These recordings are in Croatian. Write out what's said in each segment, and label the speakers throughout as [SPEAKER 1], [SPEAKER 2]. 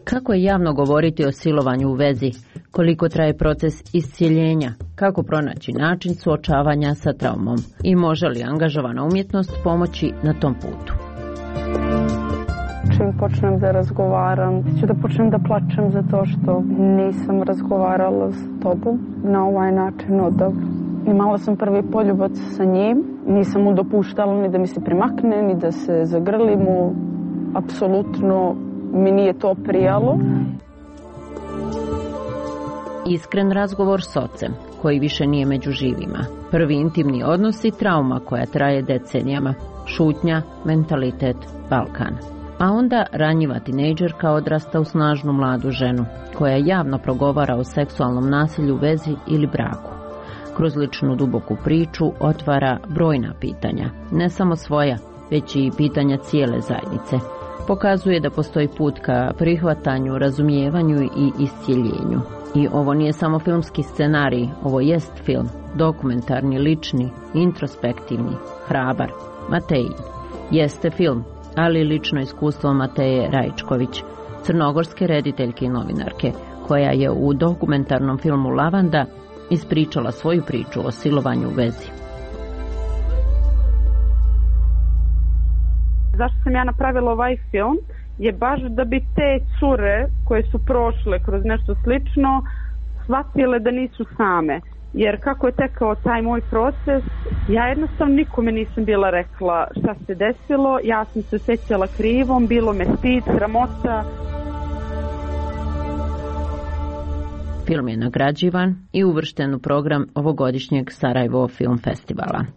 [SPEAKER 1] Kako je javno govoriti o silovanju u vezi? Koliko traje proces iscjeljenja? Kako pronaći način suočavanja sa traumom? I može li angažovana umjetnost pomoći na tom putu?
[SPEAKER 2] Čim počnem da razgovaram, ću da počnem da plačem zato što nisam razgovarala s tobom na ovaj način odavno. Imala sam prvi poljubac sa njim, nisam mu dopuštala ni da mi se primakne, ni da se zagrlimo. Apsolutno mi nije to prijalo.
[SPEAKER 1] Iskren razgovor s ocem, koji više nije među živima. Prvi intimni odnos i trauma koja traje decenijama. Šutnja, mentalitet, Balkan. A onda ranjiva tinejdžerka odrasta u snažnu mladu ženu, koja javno progovara o seksualnom nasilju u vezi ili braku. Kroz ličnu duboku priču otvara brojna pitanja, ne samo svoja, već i pitanja cijele zajednice. Pokazuje da postoji put ka prihvatanju, razumijevanju i iscjeljenju. I ovo nije samo filmski scenarij, ovo jest film, dokumentarni, lični, introspektivni, hrabar. Mateji jeste film, ali lično iskustvo Mateje Rajčković, crnogorske rediteljke i novinarke, koja je u dokumentarnom filmu Lavanda ispričala svoju priču o silovanju u vezi.
[SPEAKER 2] Zašto sam ja napravila ovaj film je baš da bi te cure koje su prošle kroz nešto slično shvatile da nisu same. Jer kako je tekao taj moj proces, ja jednostavno nikome nisam bila rekla šta se desilo, ja sam se osjećala krivom, bilo me stid, sramota.
[SPEAKER 1] Film je nagrađivan i uvršten u program ovogodišnjeg Sarajevo Film Festivala.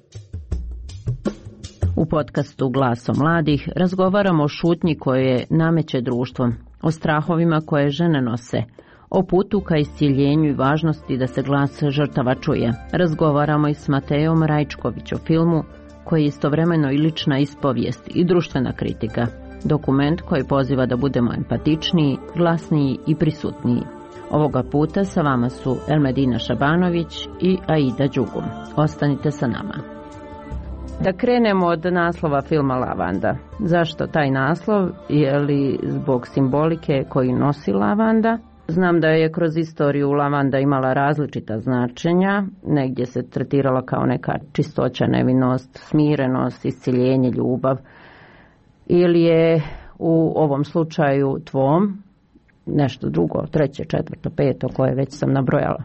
[SPEAKER 1] U podcastu Glaso mladih razgovaramo o šutnji koje nameće društvom, o strahovima koje žene nose, o putu ka iscjeljenju i važnosti da se glas žrtava čuje. Razgovaramo i s Matejom Rajčković o filmu koji je istovremeno i lična ispovijest i društvena kritika. Dokument koji poziva da budemo empatičniji, glasniji i prisutniji. Ovoga puta sa vama su Elmedina Šabanović i Aida Đugum. Ostanite sa nama. Da krenemo od naslova filma Lavanda. Zašto taj naslov? Je li zbog simbolike koju nosi lavanda? Znam da je kroz istoriju lavanda imala različita značenja. Negdje se tretirala kao neka čistoća, nevinost, smirenost, iscjeljenje, ljubav. Ili je u ovom slučaju tvom nešto drugo, treće, četvrto, peto, koje već sam nabrojala?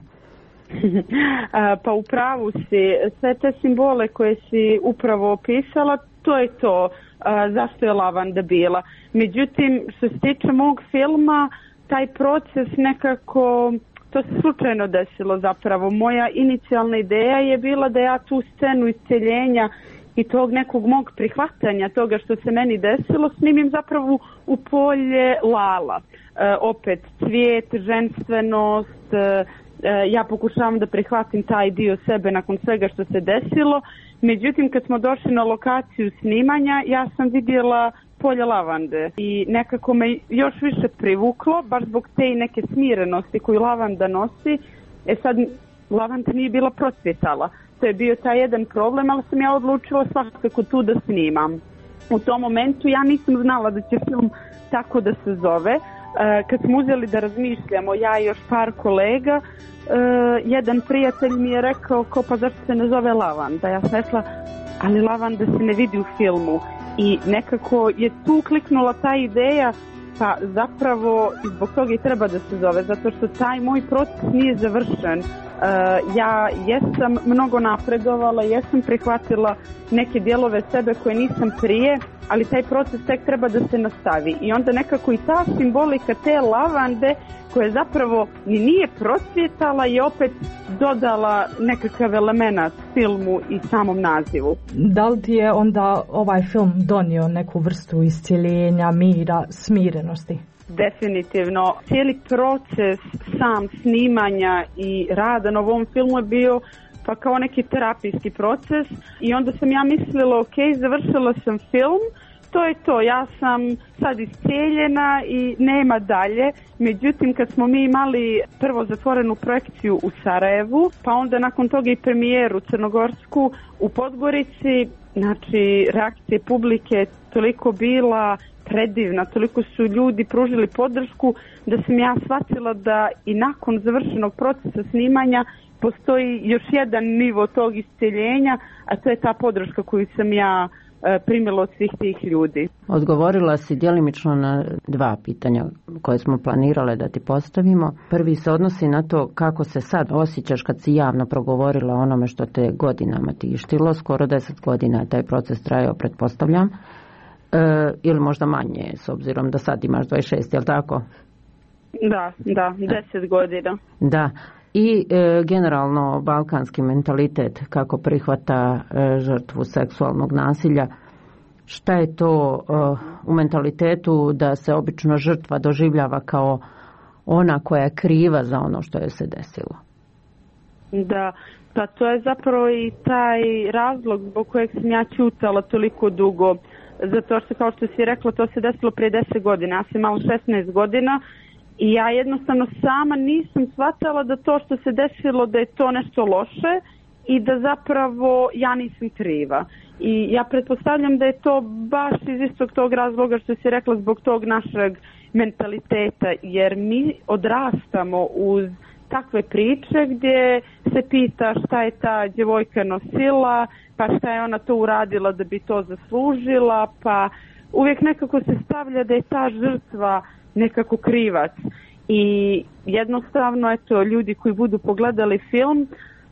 [SPEAKER 2] Pa u pravu si, sve te simbole koje si upravo opisala, to je to zašto je lavanda bila. Međutim, što se tiče mog filma, taj proces nekako, to se slučajno desilo zapravo. Moja inicijalna ideja je bila da ja tu scenu iscjeljenja i tog nekog mog prihvatanja toga što se meni desilo snimim zapravo u polje Lala. Opet cvijet, ženstvenost, ja pokušavam da prihvatim taj dio sebe nakon svega što se desilo. Međutim, kad smo došli na lokaciju snimanja, ja sam vidjela polje lavande i nekako me još više privuklo, baš zbog te neke smirenosti koju lavanda nosi. Sad, lavanda nije bila procvjetala. To je bio taj jedan problem, ali sam ja odlučila svakako tu da snimam. U tom momentu ja nisam znala da će film tako da se zove. Kad smo uzeli da razmišljamo, ja i još par kolega, jedan prijatelj mi je rekao pa zašto se ne zove Lavanda? Ja sam rekla, ali lavanda se ne vidi u filmu. I nekako je tu kliknula ta ideja, pa zapravo zbog toga i treba da se zove, zato što taj moj proces nije završen. Ja jesam mnogo napredovala, jesam prihvatila neke dijelove sebe koje nisam prije, ali taj proces tek treba da se nastavi. I onda nekako i ta simbolika te lavande koja zapravo ni nije procvjetala i opet dodala nekakav element filmu i samom nazivu.
[SPEAKER 3] Da li ti je onda ovaj film donio neku vrstu iscjeljenja, mira, smirenosti?
[SPEAKER 2] Definitivno. Cijeli proces sam snimanja i rada na ovom filmu je bio pa kao neki terapijski proces i onda sam ja mislila završila sam film to je to, ja sam sad iscijeljena i nema dalje. Međutim, kad smo mi imali prvo zatvorenu projekciju u Sarajevu, pa onda nakon toga i premijeru crnogorsku u Podgorici, znači reakcija publike toliko bila predivna, toliko su ljudi pružili podršku da sam ja shvatila da i nakon završenog procesa snimanja postoji još jedan nivo tog isceljenja, a to je ta podrška koju sam ja primila od svih tih ljudi.
[SPEAKER 1] Odgovorila si djelimično na 2 pitanja koje smo planirale da ti postavimo. Prvi se odnosi na to kako se sad osjećaš kad si javno progovorila o onome što te godinama tištilo, skoro 10 godina taj proces trajao, pretpostavljam, ili možda manje, s obzirom da sad imaš 26, jel tako?
[SPEAKER 2] Da, 10 godina.
[SPEAKER 1] Da. I generalno balkanski mentalitet kako prihvata žrtvu seksualnog nasilja. Šta je to u mentalitetu da se obično žrtva doživljava kao ona koja je kriva za ono što je se desilo?
[SPEAKER 2] Da, pa to je zapravo i taj razlog zbog kojeg sam ja ćutala toliko dugo. Zato što, kao što si rekla, to se desilo prije 10 godina. Ja sam imala 16 godina. I ja jednostavno sama nisam shvatala da to što se desilo da je to nešto loše i da zapravo ja nisam kriva. I ja pretpostavljam da je to baš iz istog tog razloga što si rekla zbog tog našeg mentaliteta, jer mi odrastamo uz takve priče gdje se pita šta je ta djevojka nosila, pa šta je ona to uradila da bi to zaslužila, pa uvijek nekako se stavlja da je ta žrtva nekako krivac. I jednostavno, eto, ljudi koji budu pogledali film,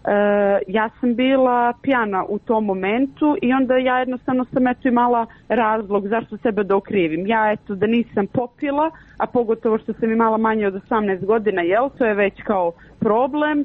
[SPEAKER 2] ja sam bila pijana u tom momentu i onda ja jednostavno sam imala razlog zašto sebe da okrivim. Ja da nisam popila, a pogotovo što sam imala manje od 18 godina, to je već kao problem,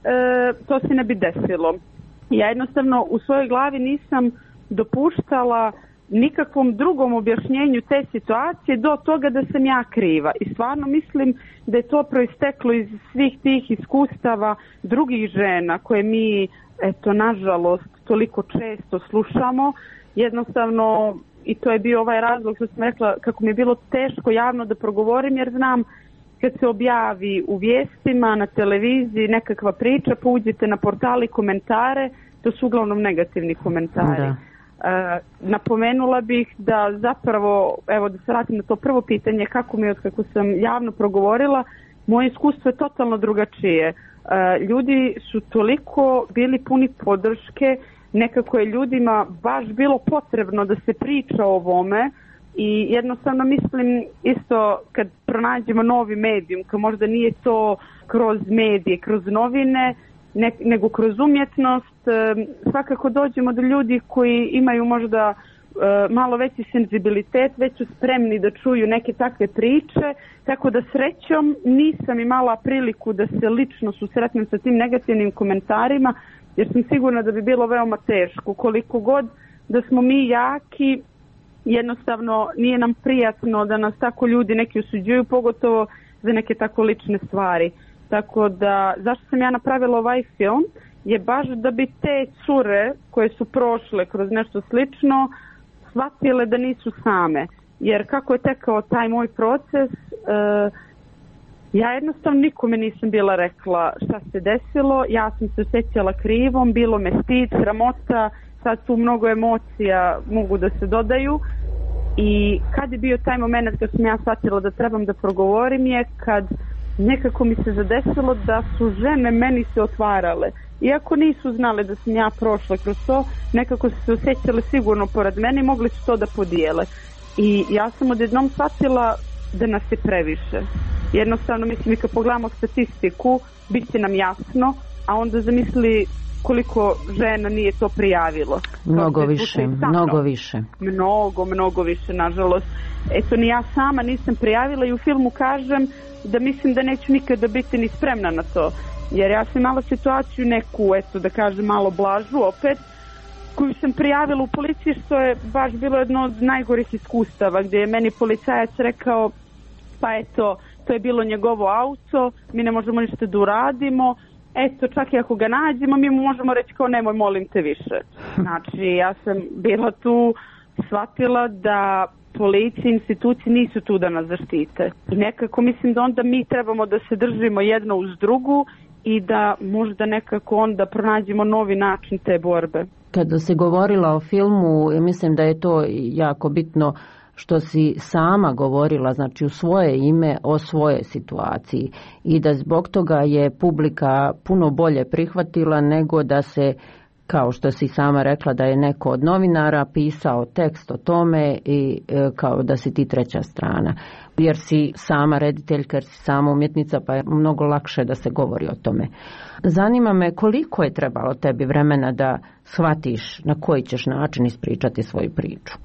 [SPEAKER 2] to se ne bi desilo. Ja jednostavno u svojoj glavi nisam dopuštala nikakvom drugom objašnjenju te situacije do toga da sam ja kriva. I stvarno mislim da je to proisteklo iz svih tih iskustava drugih žena koje mi, nažalost, toliko često slušamo. Jednostavno, i to je bio ovaj razlog što sam rekla kako mi je bilo teško javno da progovorim, jer znam kad se objavi u vijestima, na televiziji nekakva priča, pa uđete na portali komentare, to su uglavnom negativni komentari. Da. Napomenula bih da zapravo, evo da se vratim na to prvo pitanje, kako mi je otkako sam javno progovorila, moje iskustvo je totalno drugačije. Ljudi su toliko bili puni podrške, nekako je ljudima baš bilo potrebno da se priča o ovome i jednostavno mislim isto kad pronađemo novi medijum, kad možda nije to kroz medije, kroz novine, nego kroz umjetnost, svakako dođemo do ljudi koji imaju možda malo veći senzibilitet, već su spremni da čuju neke takve priče, tako da srećom nisam imala priliku da se lično susretnem sa tim negativnim komentarima, jer sam sigurna da bi bilo veoma teško. Koliko god da smo mi jaki, jednostavno nije nam prijatno da nas tako ljudi neki osuđuju, pogotovo za neke tako lične stvari. Tako da, zašto sam ja napravila ovaj film, je baš da bi te cure koje su prošle kroz nešto slično shvatile da nisu same. Jer kako je tekao taj moj proces, ja jednostavno nikome nisam bila rekla šta se desilo, ja sam se osjećala krivom, bilo me stid, sramota, sad tu mnogo emocija mogu da se dodaju. I kad je bio taj moment kad sam ja shvatila da trebam da progovorim je kad nekako mi se zadesilo da su žene meni se otvarale. Iako nisu znale da sam ja prošla kroz to, nekako su se osjećale sigurno pored mene i mogli su to da podijele. I ja sam odjednom shvatila da nas je previše. Jednostavno, mislim, i kad pogledamo statistiku, bit će nam jasno, a onda zamisli koliko žena nije to prijavilo.
[SPEAKER 1] Mnogo više.
[SPEAKER 2] Mnogo više, nažalost. Eto, ni ja sama nisam prijavila i u filmu kažem da mislim da neću nikada biti ni spremna na to. Jer ja sam imala situaciju neku, da kažem, malo blažu opet, koju sam prijavila u policiji, što je baš bilo jedno od najgorih iskustava, gdje je meni policajac rekao, pa eto, to je bilo njegovo auto, mi ne možemo ništa da uradimo, eto, čak i ako ga nađemo, mi mu možemo reći kao nemoj, molim te više. Znači, ja sam bila tu shvatila da policija i institucije nisu tu da nas zaštite. I nekako mislim da onda mi trebamo da se držimo jedno uz drugu i da možda nekako onda pronađemo novi način te borbe.
[SPEAKER 1] Kada se govorila o filmu, mislim da je to jako bitno što si sama govorila, znači u svoje ime o svojoj situaciji i da zbog toga je publika puno bolje prihvatila nego da se, kao što si sama rekla, da je neko od novinara pisao tekst o tome i kao da si ti treća strana. Jer si sama rediteljka, jer si sama umjetnica, pa je mnogo lakše da se govori o tome. Zanima me koliko je trebalo tebi vremena da shvatiš na koji ćeš način ispričati svoju priču.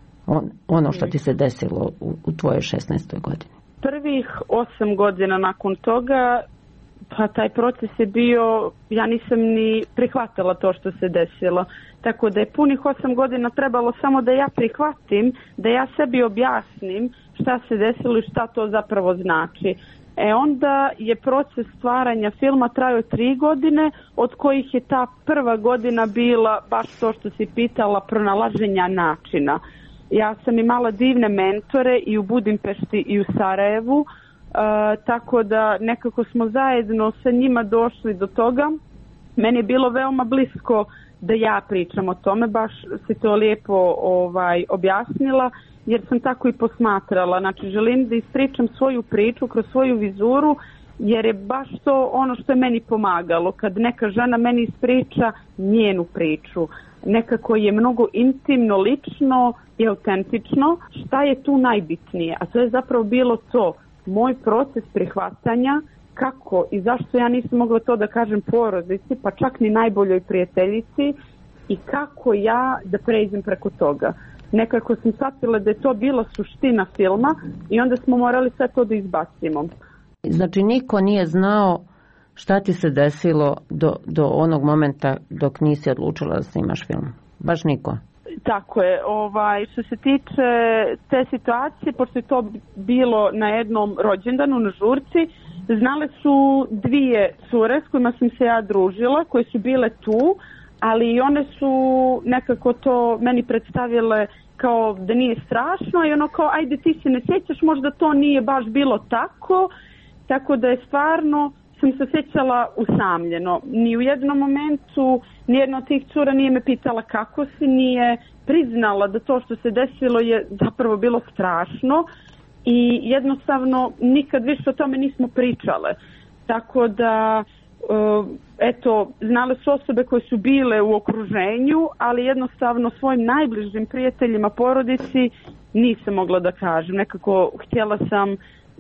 [SPEAKER 1] Ono što ti se desilo u tvojoj 16. godini.
[SPEAKER 2] Prvih 8 godina nakon toga, pa taj proces je bio, ja nisam ni prihvatila to što se desilo. Tako da je punih 8 godina trebalo samo da ja prihvatim, da ja sebi objasnim šta se desilo i šta to zapravo znači. Onda je proces stvaranja filma trajao 3 godine, od kojih je ta prva godina bila baš to što si pitala, pronalaženja načina. Ja sam imala divne mentore i u Budimpešti i u Sarajevu, tako da nekako smo zajedno sa njima došli do toga. Meni je bilo veoma blisko da ja pričam o tome, baš si to lijepo objasnila, jer sam tako i posmatrala. Znači, želim da ispričam svoju priču kroz svoju vizuru, jer je baš to ono što je meni pomagalo. Kad neka žena meni ispriča njenu priču, nekako je mnogo intimno, lično i autentično. Šta je tu najbitnije? A to je zapravo bilo to, moj proces prihvatanja, kako i zašto ja nisam mogla to da kažem porodici, pa čak ni najboljoj prijateljici, i kako ja da pređem preko toga. Nekako sam shvatila da je to bila suština filma i onda smo morali sve to da izbacimo.
[SPEAKER 1] Znači niko nije znao šta ti se desilo do onog momenta dok nisi odlučila da snimaš film? Baš niko?
[SPEAKER 2] Tako je. Što se tiče te situacije, pošto je to bilo na jednom rođendanu na žurci, znale su 2 cure s kojima sam se ja družila, koje su bile tu, ali one su nekako to meni predstavile kao da nije strašno i ono kao ajde ti se ne sjećaš, možda to nije baš bilo tako, tako da je stvarno sam se sjećala usamljeno. Ni u jednom momentu nijedna od tih cura nije me pitala kako si, nije priznala da to što se desilo je zapravo bilo strašno i jednostavno nikad više o tome nismo pričale. Tako da, znale su osobe koje su bile u okruženju, ali jednostavno svojim najbližim prijateljima, porodici nisam mogla da kažem. Nekako htjela sam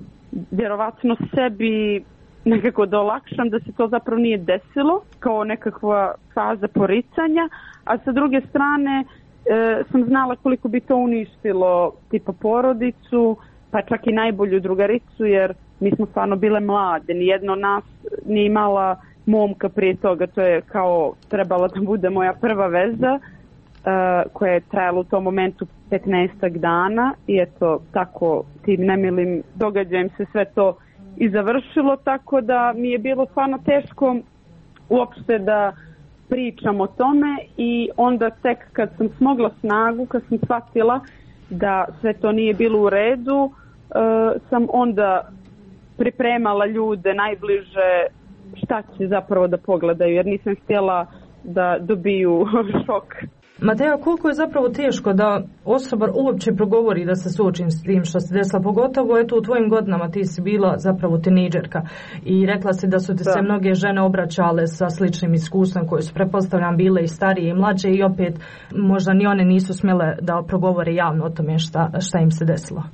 [SPEAKER 2] vjerovatno sebi nekako da olakšam da se to zapravo nije desilo kao nekakva faza poricanja, a sa druge strane sam znala koliko bi to uništilo tipa porodicu, pa čak i najbolju drugaricu, jer mi smo stvarno bile mlade, nijedno nas nije imala momka prije toga, to je kao trebala da bude moja prva veza koja je trajala u tom momentu 15 dana i eto tako tim nemilim događajem se sve to i završilo, tako da mi je bilo stvarno teško uopšte da pričam o tome i onda tek kad sam smogla snagu, kad sam shvatila da sve to nije bilo u redu, sam onda pripremala ljude najbliže šta će zapravo da pogledaju, jer nisam htjela da dobiju šok.
[SPEAKER 3] Mateja, koliko je zapravo teško da osoba uopće progovori da se suočim s tim što se desila, pogotovo eto u tvojim godinama, ti si bila zapravo tinejdžerka i rekla si da su ti se mnoge žene obraćale sa sličnim iskustvom koje su pretpostavljam bile i starije i mlađe i opet možda ni one nisu smjele da progovore javno o tome šta im se desilo.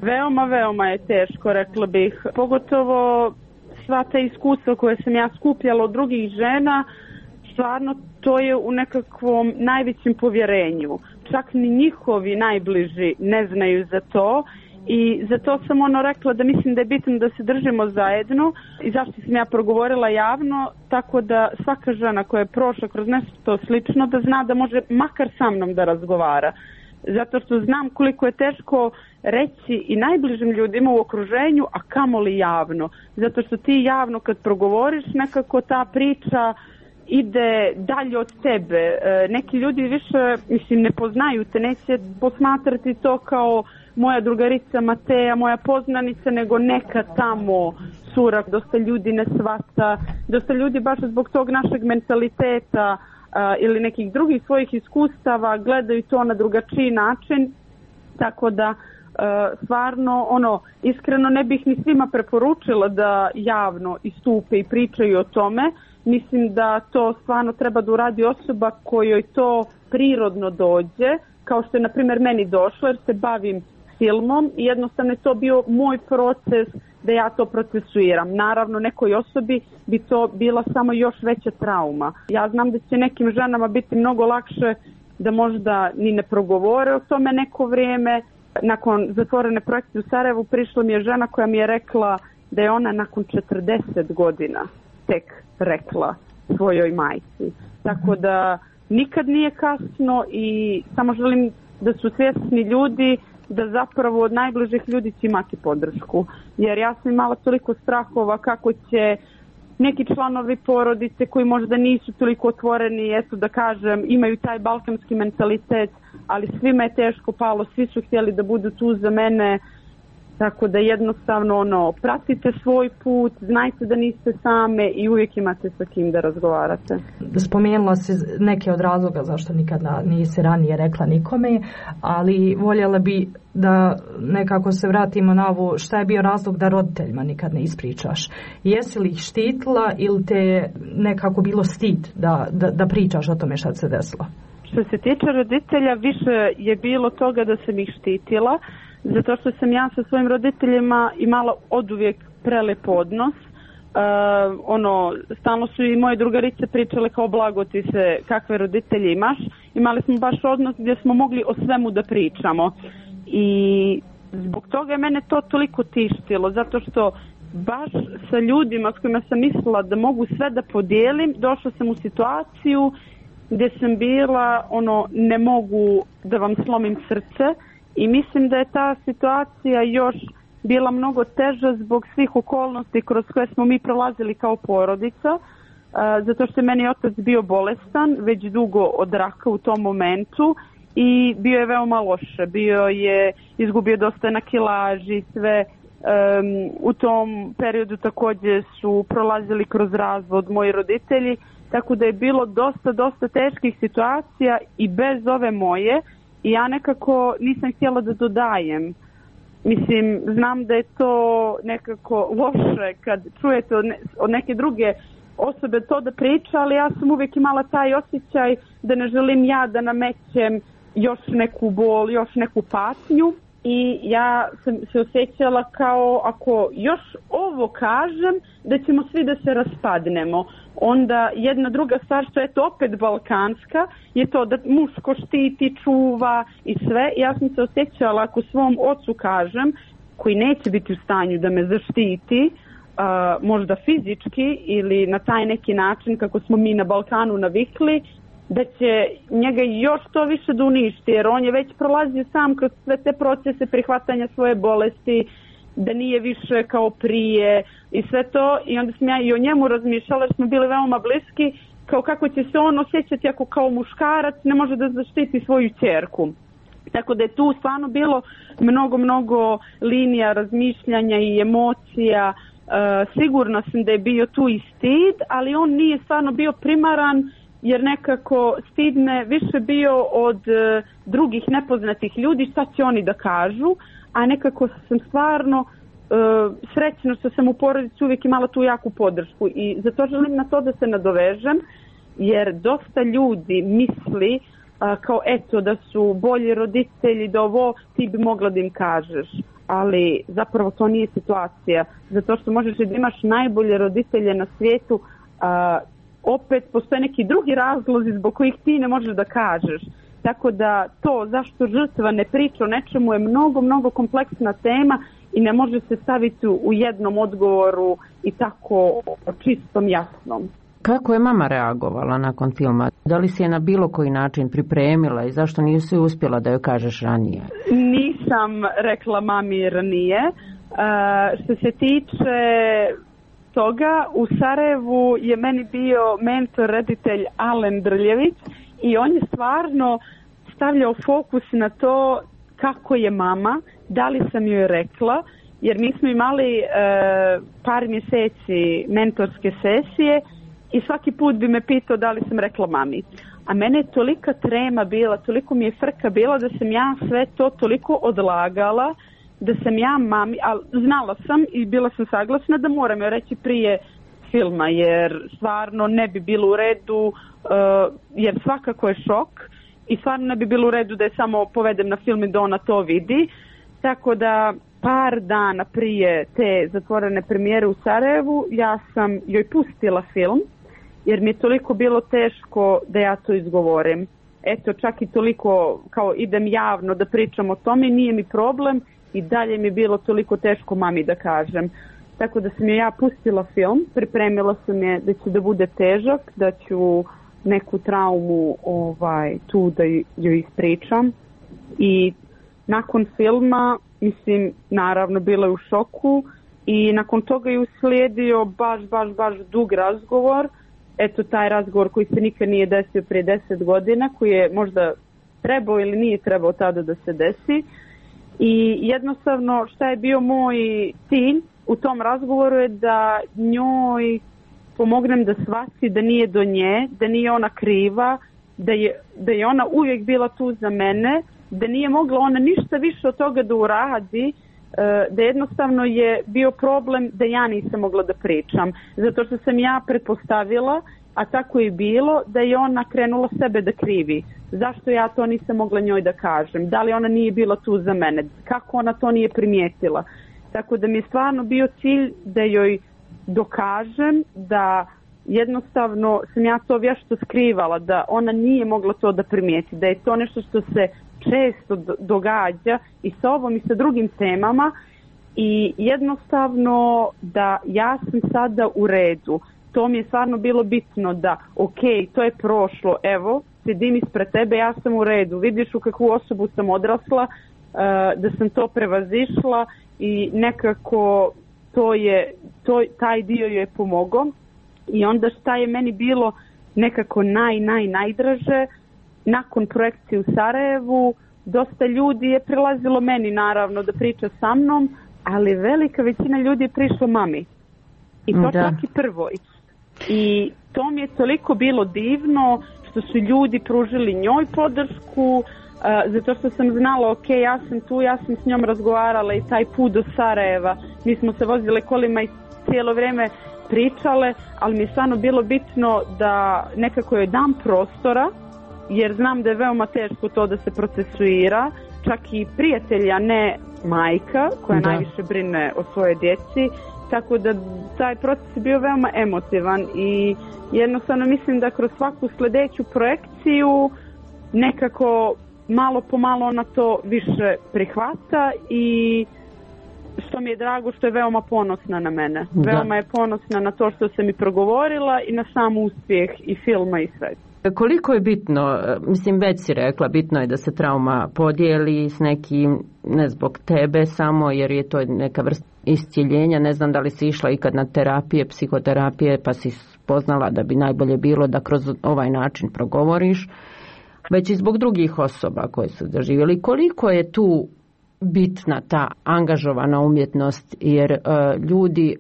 [SPEAKER 2] Veoma je teško, rekla bih, pogotovo sva ta iskustva koje sam ja skupljala od drugih žena, stvarno to je u nekakvom najvećem povjerenju. Čak ni njihovi najbliži ne znaju za to i zato sam rekla da mislim da je bitno da se držimo zajedno i zašto sam ja progovorila javno, tako da svaka žena koja je prošla kroz nešto slično da zna da može makar sa mnom da razgovara. Zato što znam koliko je teško reći i najbližim ljudima u okruženju, a kamoli javno. Zato što ti javno kad progovoriš nekako ta priča ide dalje od tebe. Neki ljudi više, ne poznaju te, neće posmatrati to kao moja drugarica Mateja, moja poznanica, nego neka tamo cura. Dosta ljudi ne shvata, dosta ljudi baš zbog tog našeg mentaliteta ili nekih drugih svojih iskustava gledaju to na drugačiji način, tako da stvarno, iskreno ne bih ni svima preporučila da javno istupe i pričaju o tome. Mislim da to stvarno treba da uradi osoba kojoj to prirodno dođe, kao što je na primjer meni došlo, jer se bavim filmom i jednostavno je to bio moj proces da ja to procesuiram. Naravno, nekoj osobi bi to bila samo još veća trauma. Ja znam da će nekim ženama biti mnogo lakše da možda ni ne progovore o tome neko vrijeme. Nakon zatvorene projekcije u Sarajevu prišla mi je žena koja mi je rekla da je ona nakon 40 godina tek rekla svojoj majci. Tako da nikad nije kasno i samo želim da su svjesni ljudi da zapravo od najbližih ljudi će imati podršku. Jer ja sam imala toliko strahova kako će neki članovi porodice koji možda nisu toliko otvoreni, eto da kažem, imaju taj balkanski mentalitet, ali svima je teško palo, svi su htjeli da budu tu za mene, tako da jednostavno pratite svoj put, znajte da niste same i uvijek imate sa kim da razgovarate.
[SPEAKER 3] Spomenula si neke od razloga zašto nikada nisi ranije rekla nikome, ali voljela bi da nekako se vratimo na ovo šta je bio razlog da roditeljima nikad ne ispričaš. Jesi li ih štitila ili te nekako bilo stid da pričaš o tome šta se desilo?
[SPEAKER 2] Što se tiče roditelja, više je bilo toga da sam ih štitila, zato što sam ja sa svojim roditeljima imala oduvijek prelep odnos. Stalno su i moje drugarice pričale kao blago ti se kakve roditelje imaš. Imali smo baš odnos gdje smo mogli o svemu da pričamo. I zbog toga je mene to toliko tištilo, zato što baš sa ljudima s kojima sam mislila da mogu sve da podijelim, došla sam u situaciju gdje sam bila, ne mogu da vam slomim srce. I mislim da je ta situacija još bila mnogo teža zbog svih okolnosti kroz koje smo mi prolazili kao porodica, zato što je meni otac bio bolestan već dugo od raka u tom momentu i bio je veoma loše. Izgubio dosta na kilaži, sve. U tom periodu također su prolazili kroz razvod moji roditelji, tako da je bilo dosta teških situacija i bez ove moje. I ja nekako nisam htjela da dodajem. Mislim, znam da je to nekako loše kad čujete od neke druge osobe to da priča, ali ja sam uvijek imala taj osjećaj da ne želim ja da namećem još neku bol, još neku patnju. I ja sam se osjećala kao ako još ovo kažem da ćemo svi da se raspadnemo. Onda jedna druga stvar što je to opet balkanska je to da muško štiti, čuva i sve. Ja sam se osjećala ako svom ocu kažem koji neće biti u stanju da me zaštiti, možda fizički ili na taj neki način kako smo mi na Balkanu navikli, da će njega još to više da uništi, jer on je već prolazio sam kroz sve te procese prihvatanja svoje bolesti, da nije više kao prije i sve to. I onda sam ja i o njemu razmišljala jer smo bili veoma bliski, kao kako će se on osjećati ako kao muškarac ne može da zaštiti svoju ćerku. Tako da je tu stvarno bilo mnogo linija razmišljanja i emocija. Sigurna sam da je bio tu i stid, ali on nije stvarno bio primaran, jer nekako stid me više bio od drugih nepoznatih ljudi šta će oni da kažu, a nekako sam stvarno srećna što sam u porodici uvijek imala tu jaku podršku i zato želim na to da se nadovežem, jer dosta ljudi misli kao eto da su bolji roditelji, da ovo ti bi mogla da im kažeš, ali zapravo to nije situacija, zato što možeš da imaš najbolje roditelje na svijetu, opet postoje neki drugi razlozi zbog kojih ti ne možeš da kažeš. Tako da to zašto žrtva ne priča o nečemu je mnogo kompleksna tema i ne može se staviti u jednom odgovoru i tako čistom jasnom.
[SPEAKER 1] Kako je mama reagovala nakon filma? Da li si je na bilo koji način pripremila i zašto nisi uspjela da joj kažeš ranije?
[SPEAKER 2] Nisam rekla mami ranije. Što se tiče toga u Sarajevu je meni bio mentor, reditelj Alen Drljević i on je stvarno stavljao fokus na to kako je mama, da li sam joj rekla, jer mi smo imali par mjeseci mentorske sesije i svaki put bi me pitao da li sam rekla mami. A mene je tolika trema bila, toliko mi je frka bila da sam ja sve to toliko odlagala, da sam ja mami, ali znala sam i bila sam saglasna da moram joj reći prije filma, jer stvarno ne bi bilo u redu, jer svakako je šok i stvarno ne bi bilo u redu da je samo povedem na film i da ona to vidi. Tako da par dana prije te zatvorene premijere u Sarajevu ja sam joj pustila film, jer mi je toliko bilo teško da ja to izgovorim. Eto, čak i toliko kao idem javno da pričam o tome, nije mi problem i dalje mi je bilo toliko teško mami da kažem. Tako da sam ja pustila film, pripremila sam je da će da bude težak, da ću neku traumu tu da joj ispričam. I nakon filma, mislim, naravno bila je u šoku i nakon toga je uslijedio baš dug razgovor. Eto, taj razgovor koji se nikad nije desio prije 10 godina, koji je možda trebao ili nije trebao tada da se desi. I jednostavno šta je bio moj cilj u tom razgovoru je da njoj pomognem da shvati da nije do nje, da nije ona kriva, da je ona uvijek bila tu za mene, da nije mogla ona ništa više od toga da uradi, da jednostavno je bio problem da ja nisam mogla da pričam. Zato što sam ja pretpostavila, a tako je bilo, da je ona krenula sebe da krivi. Zašto ja to nisam mogla njoj da kažem? Da li ona nije bila tu za mene? Kako ona to nije primijetila? Tako da mi je stvarno bio cilj da joj dokažem da jednostavno sam ja to vješto skrivala, da ona nije mogla to da primijeti, da je to nešto što se često događa i sa ovom i sa drugim temama i jednostavno da ja sam sada u redu. To mi je stvarno bilo bitno da ok, to je prošlo, evo, sedim ispred tebe, ja sam u redu, vidiš u kakvu osobu sam odrasla, da sam to prevazišla i nekako taj dio joj je pomogao. I onda šta je meni bilo nekako najdraže, nakon projekcije u Sarajevu, dosta ljudi je prilazilo meni naravno da priča sa mnom, ali velika većina ljudi je prišla mami. I to čak i prvoj. I to mi je toliko bilo divno što su ljudi pružili njoj podršku, zato što sam znala, ok, ja sam tu, ja sam s njom razgovarala i taj put do Sarajeva, mi smo se vozile kolima i cijelo vrijeme pričale, ali mi je stvarno bilo bitno da nekako joj dam prostora, jer znam da je veoma teško to da se procesuira, čak i prijatelja, ne majka koja najviše brine o svojoj djeci, tako da taj proces je bio veoma emotivan i jednostavno mislim da kroz svaku sljedeću projekciju nekako malo po malo ona to više prihvata i što mi je drago što je veoma ponosna na mene. Veoma je ponosna na to što sam i progovorila i na sam uspjeh i filma i sve.
[SPEAKER 1] Koliko je bitno, mislim već si rekla, bitno je da se trauma podijeli s nekim, ne zbog tebe samo jer je to neka vrsta iscjeljenja, ne znam da li si išla ikad na terapije, psihoterapije pa si spoznala da bi najbolje bilo da kroz ovaj način progovoriš, već i zbog drugih osoba koje su doživjeli. Koliko je tu bitna ta angažovana umjetnost jer ljudi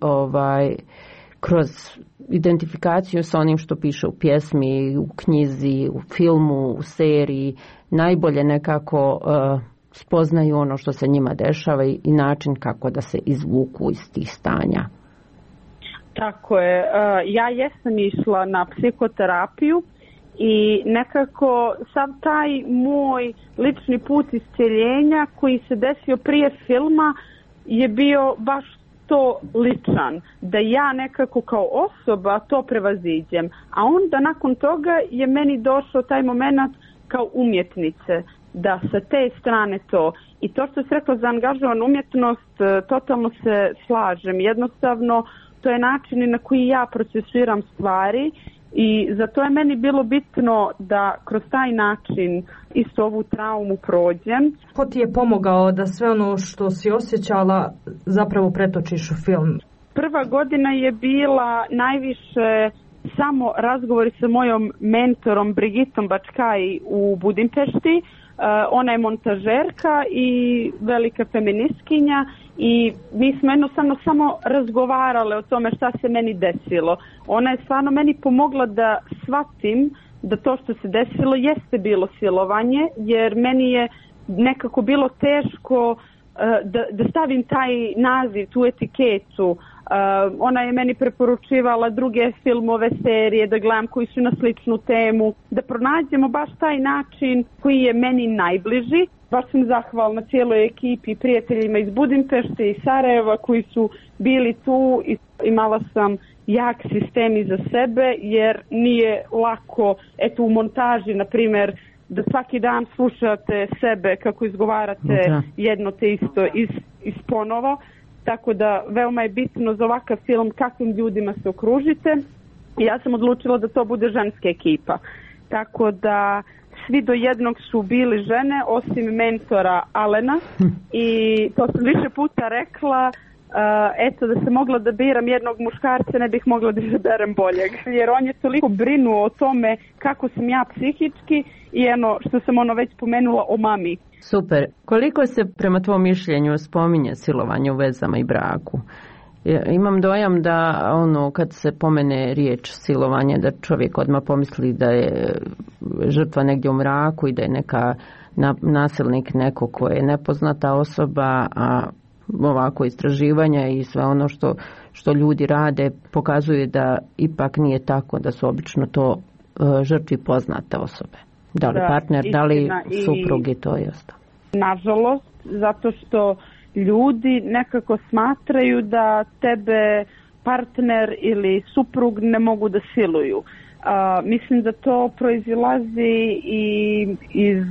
[SPEAKER 1] kroz identifikaciju sa onim što piše u pjesmi, u knjizi, u filmu, u seriji, najbolje nekako spoznaju ono što se njima dešava i način kako da se izvuku iz tih stanja.
[SPEAKER 2] Tako je. Ja jesam išla na psihoterapiju i nekako sav taj moj lični put iscjeljenja koji se desio prije filma je bio baš to ličan, da ja nekako kao osoba to prevaziđem, a onda nakon toga je meni došao taj moment kao umjetnice, da sa te strane to. I to što se rekla za angažovanu umjetnost, totalno se slažem. Jednostavno, to je način na koji ja procesuiram stvari i zato je meni bilo bitno da kroz taj način isto ovu traumu prođem.
[SPEAKER 3] Ko ti je pomogao da sve ono što si osjećala zapravo pretočiš u film?
[SPEAKER 2] Prva godina je bila najviše samo razgovori sa mojom mentorom Brigitom Bačkaj u Budimpešti. Ona je montažerka i velika feministkinja i mi smo jednostavno samo razgovarale o tome šta se meni desilo. Ona je stvarno meni pomogla da shvatim da to što se desilo jeste bilo silovanje, jer meni je nekako bilo teško da stavim taj naziv, tu etiketu. Ona je meni preporučivala druge filmove, serije, da gledam koji su na sličnu temu, da pronađemo baš taj način koji je meni najbliži. Baš sam zahvalna cijeloj ekipi, prijateljima iz Budimpešte i Sarajeva koji su bili tu i imala sam jak sistem iza sebe, jer nije lako, eto u montaži, na primjer, da svaki dan slušate sebe kako izgovarate jedno te isto iz ponovo. Tako da veoma je bitno za ovakav film kakvim ljudima se okružite. I ja sam odlučila da to bude ženska ekipa. Tako da svi do jednog su bili žene, osim mentora Alena. I to sam više puta rekla, eto da se mogla da biram jednog muškarca, ne bih mogla da izaberem boljeg. Jer on je toliko brinuo o tome kako sam ja psihički i što sam već pomenula o mami.
[SPEAKER 1] Super. Koliko se prema tvom mišljenju spominje silovanje u vezama i braku? Imam dojam da kad se pomene riječ silovanje, da čovjek odmah pomisli da je žrtva negdje u mraku i da je neka nasilnik neko ko je nepoznata osoba, a ovako istraživanja i sve ono što ljudi rade pokazuje da ipak nije tako, da su obično to žrtvi poznate osobe. Da li partner, da li suprug i to je ostalo.
[SPEAKER 2] Nažalost, zato što ljudi nekako smatraju da tebe partner ili suprug ne mogu da siluju. Mislim da to proizilazi i iz,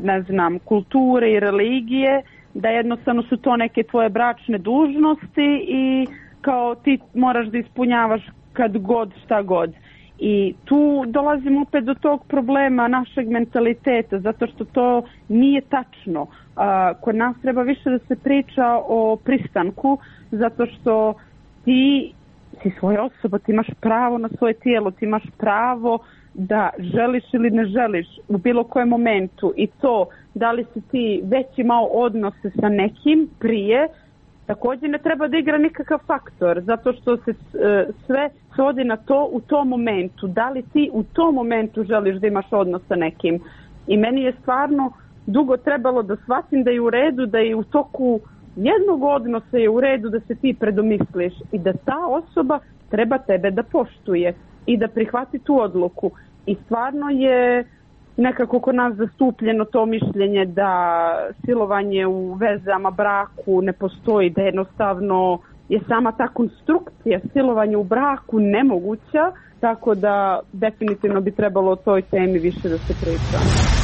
[SPEAKER 2] kulture i religije, da jednostavno su to neke tvoje bračne dužnosti i kao ti moraš da ispunjavaš kad god, šta god. I tu dolazimo opet do tog problema našeg mentaliteta, zato što to nije tačno. Kod nas treba više da se priča o pristanku, zato što ti si svoja osoba, ti imaš pravo na svoje tijelo, ti imaš pravo da želiš ili ne želiš u bilo kojem momentu. I to da li si ti već imao odnose sa nekim prije, također ne treba da igra nikakav faktor, zato što se sve svodi na to u tom momentu. Da li ti u tom momentu želiš da imaš odnos sa nekim? I meni je stvarno dugo trebalo da shvatim da je u redu, da je u toku jednog odnosa je u redu da se ti predomisliš i da ta osoba treba tebe da poštuje i da prihvati tu odluku. I stvarno je nekako kod nas zastupljeno to mišljenje da silovanje u vezama, braku ne postoji, da jednostavno je sama ta konstrukcija silovanja u braku nemoguća, tako da definitivno bi trebalo o toj temi više da se priča.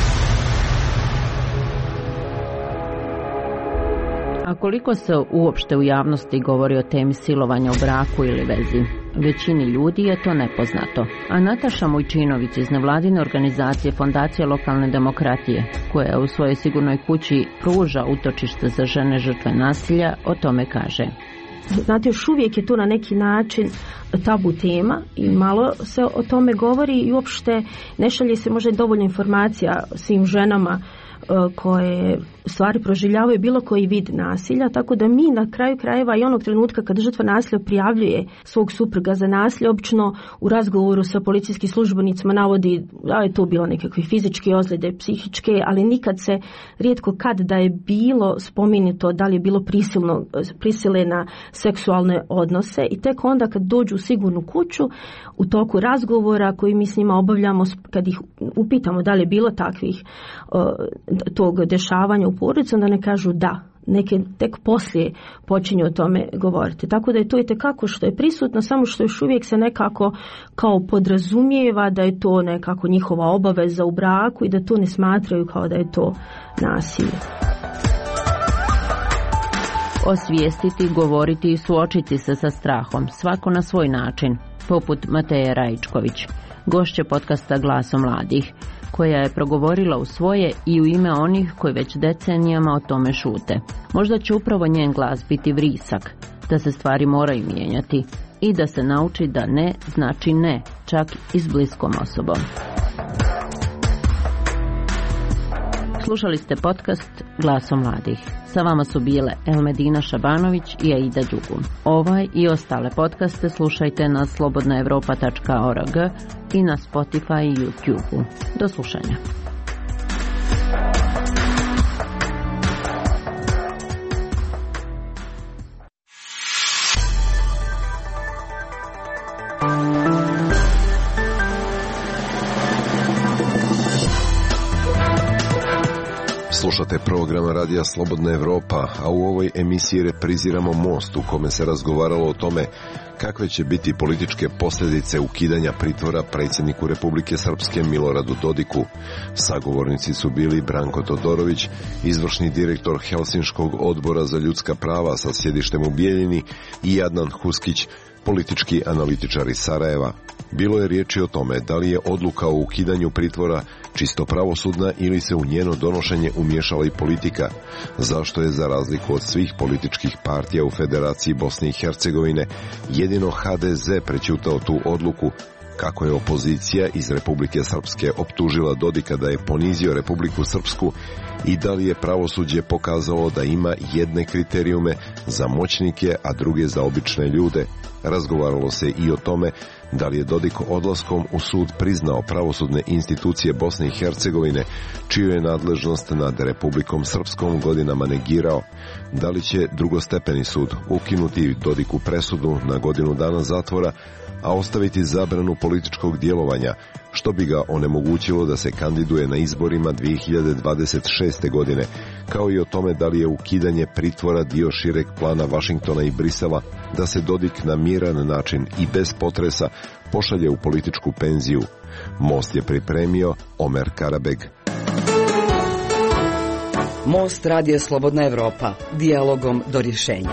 [SPEAKER 1] A koliko se uopšte u javnosti govori o temi silovanja u braku ili vezi? Većini ljudi je to nepoznato. A Nataša Mujčinović iz nevladine organizacije Fondacije lokalne demokratije, koja u svojoj sigurnoj kući pruža utočište za žene žrtve nasilja, o tome kaže.
[SPEAKER 4] Znate, još uvijek je to na neki način tabu tema i malo se o tome govori i uopšte ne šalje se možda dovoljno informacija svim ženama koje stvari proživljavaju bilo koji vid nasilja, tako da mi na kraju krajeva i onog trenutka kada žrtva nasilja prijavljuje svog supruga za nasilje, obično u razgovoru sa policijskim službenicima navodi da je to bilo nekakve fizičke ozljede, psihičke, ali nikad se rijetko kad da je bilo spomenuto da li je bilo prisile na seksualne odnose i tek onda kad dođu u sigurnu kuću u toku razgovora koji mi s njima obavljamo, kad ih upitamo da li je bilo takvih tog dešavanja u porodici, onda ne kažu da. Neke tek poslije počinju o tome govoriti. Tako da je to itekako što je prisutno, samo što još uvijek se nekako kao podrazumijeva da je to nekako njihova obaveza u braku i da to ne smatraju kao da je to nasilje.
[SPEAKER 1] Osvijestiti, govoriti i suočiti se sa strahom, svako na svoj način, poput Mateje Rajičković, gošće podcasta Glaso mladih, koja je progovorila u svoje i u ime onih koji već decenijama o tome šute. Možda će upravo njen glas biti vrisak da se stvari moraju mijenjati i da se nauči da ne znači ne, čak i s bliskom osobom. Slušali ste podcast Glaso mladih. Sa vama su bile Elmedina Šabanović i Aida Đugum. Ovaj i ostale podcaste slušajte na slobodnaevropa.org i na Spotify i YouTube. Do slušanja.
[SPEAKER 5] Slušate program Radija Slobodna Evropa, a u ovoj emisiji repriziramo Most u kome se razgovaralo o tome kakve će biti političke posljedice ukidanja pritvora predsjedniku Republike Srpske Miloradu Dodiku. Sagovornici su bili Branko Todorović, izvršni direktor Helsinškog odbora za ljudska prava sa sjedištem u Bijeljini, i Adnan Huskić, politički analitičar iz Sarajeva. Bilo je riječi o tome da li je odluka o ukidanju pritvora čisto pravosudna ili se u njeno donošenje umiješala i politika. Zašto je, za razliku od svih političkih partija u Federaciji Bosne i Hercegovine, jedino HDZ prećutao tu odluku, kako je opozicija iz Republike Srpske optužila Dodika da je ponizio Republiku Srpsku i da li je pravosuđe pokazalo da ima jedne kriterijume za moćnike, a druge za obične ljude. Razgovaralo se i o tome da li je Dodik odlaskom u sud priznao pravosudne institucije Bosne i Hercegovine, čiju je nadležnost nad Republikom Srpskom godinama negirao. Da li će drugostepeni sud ukinuti Dodiku presudu na godinu dana zatvora, a ostaviti zabranu političkog djelovanja, što bi ga onemogućilo da se kandiduje na izborima 2026. godine, kao i o tome da li je ukidanje pritvora dio šireg plana Vašingtona i Brisela da se Dodik na miran način i bez potresa pošalje u političku penziju. Most je pripremio Omer Karabeg.
[SPEAKER 6] Most Radija Slobodna Evropa, dijalogom do rješenja.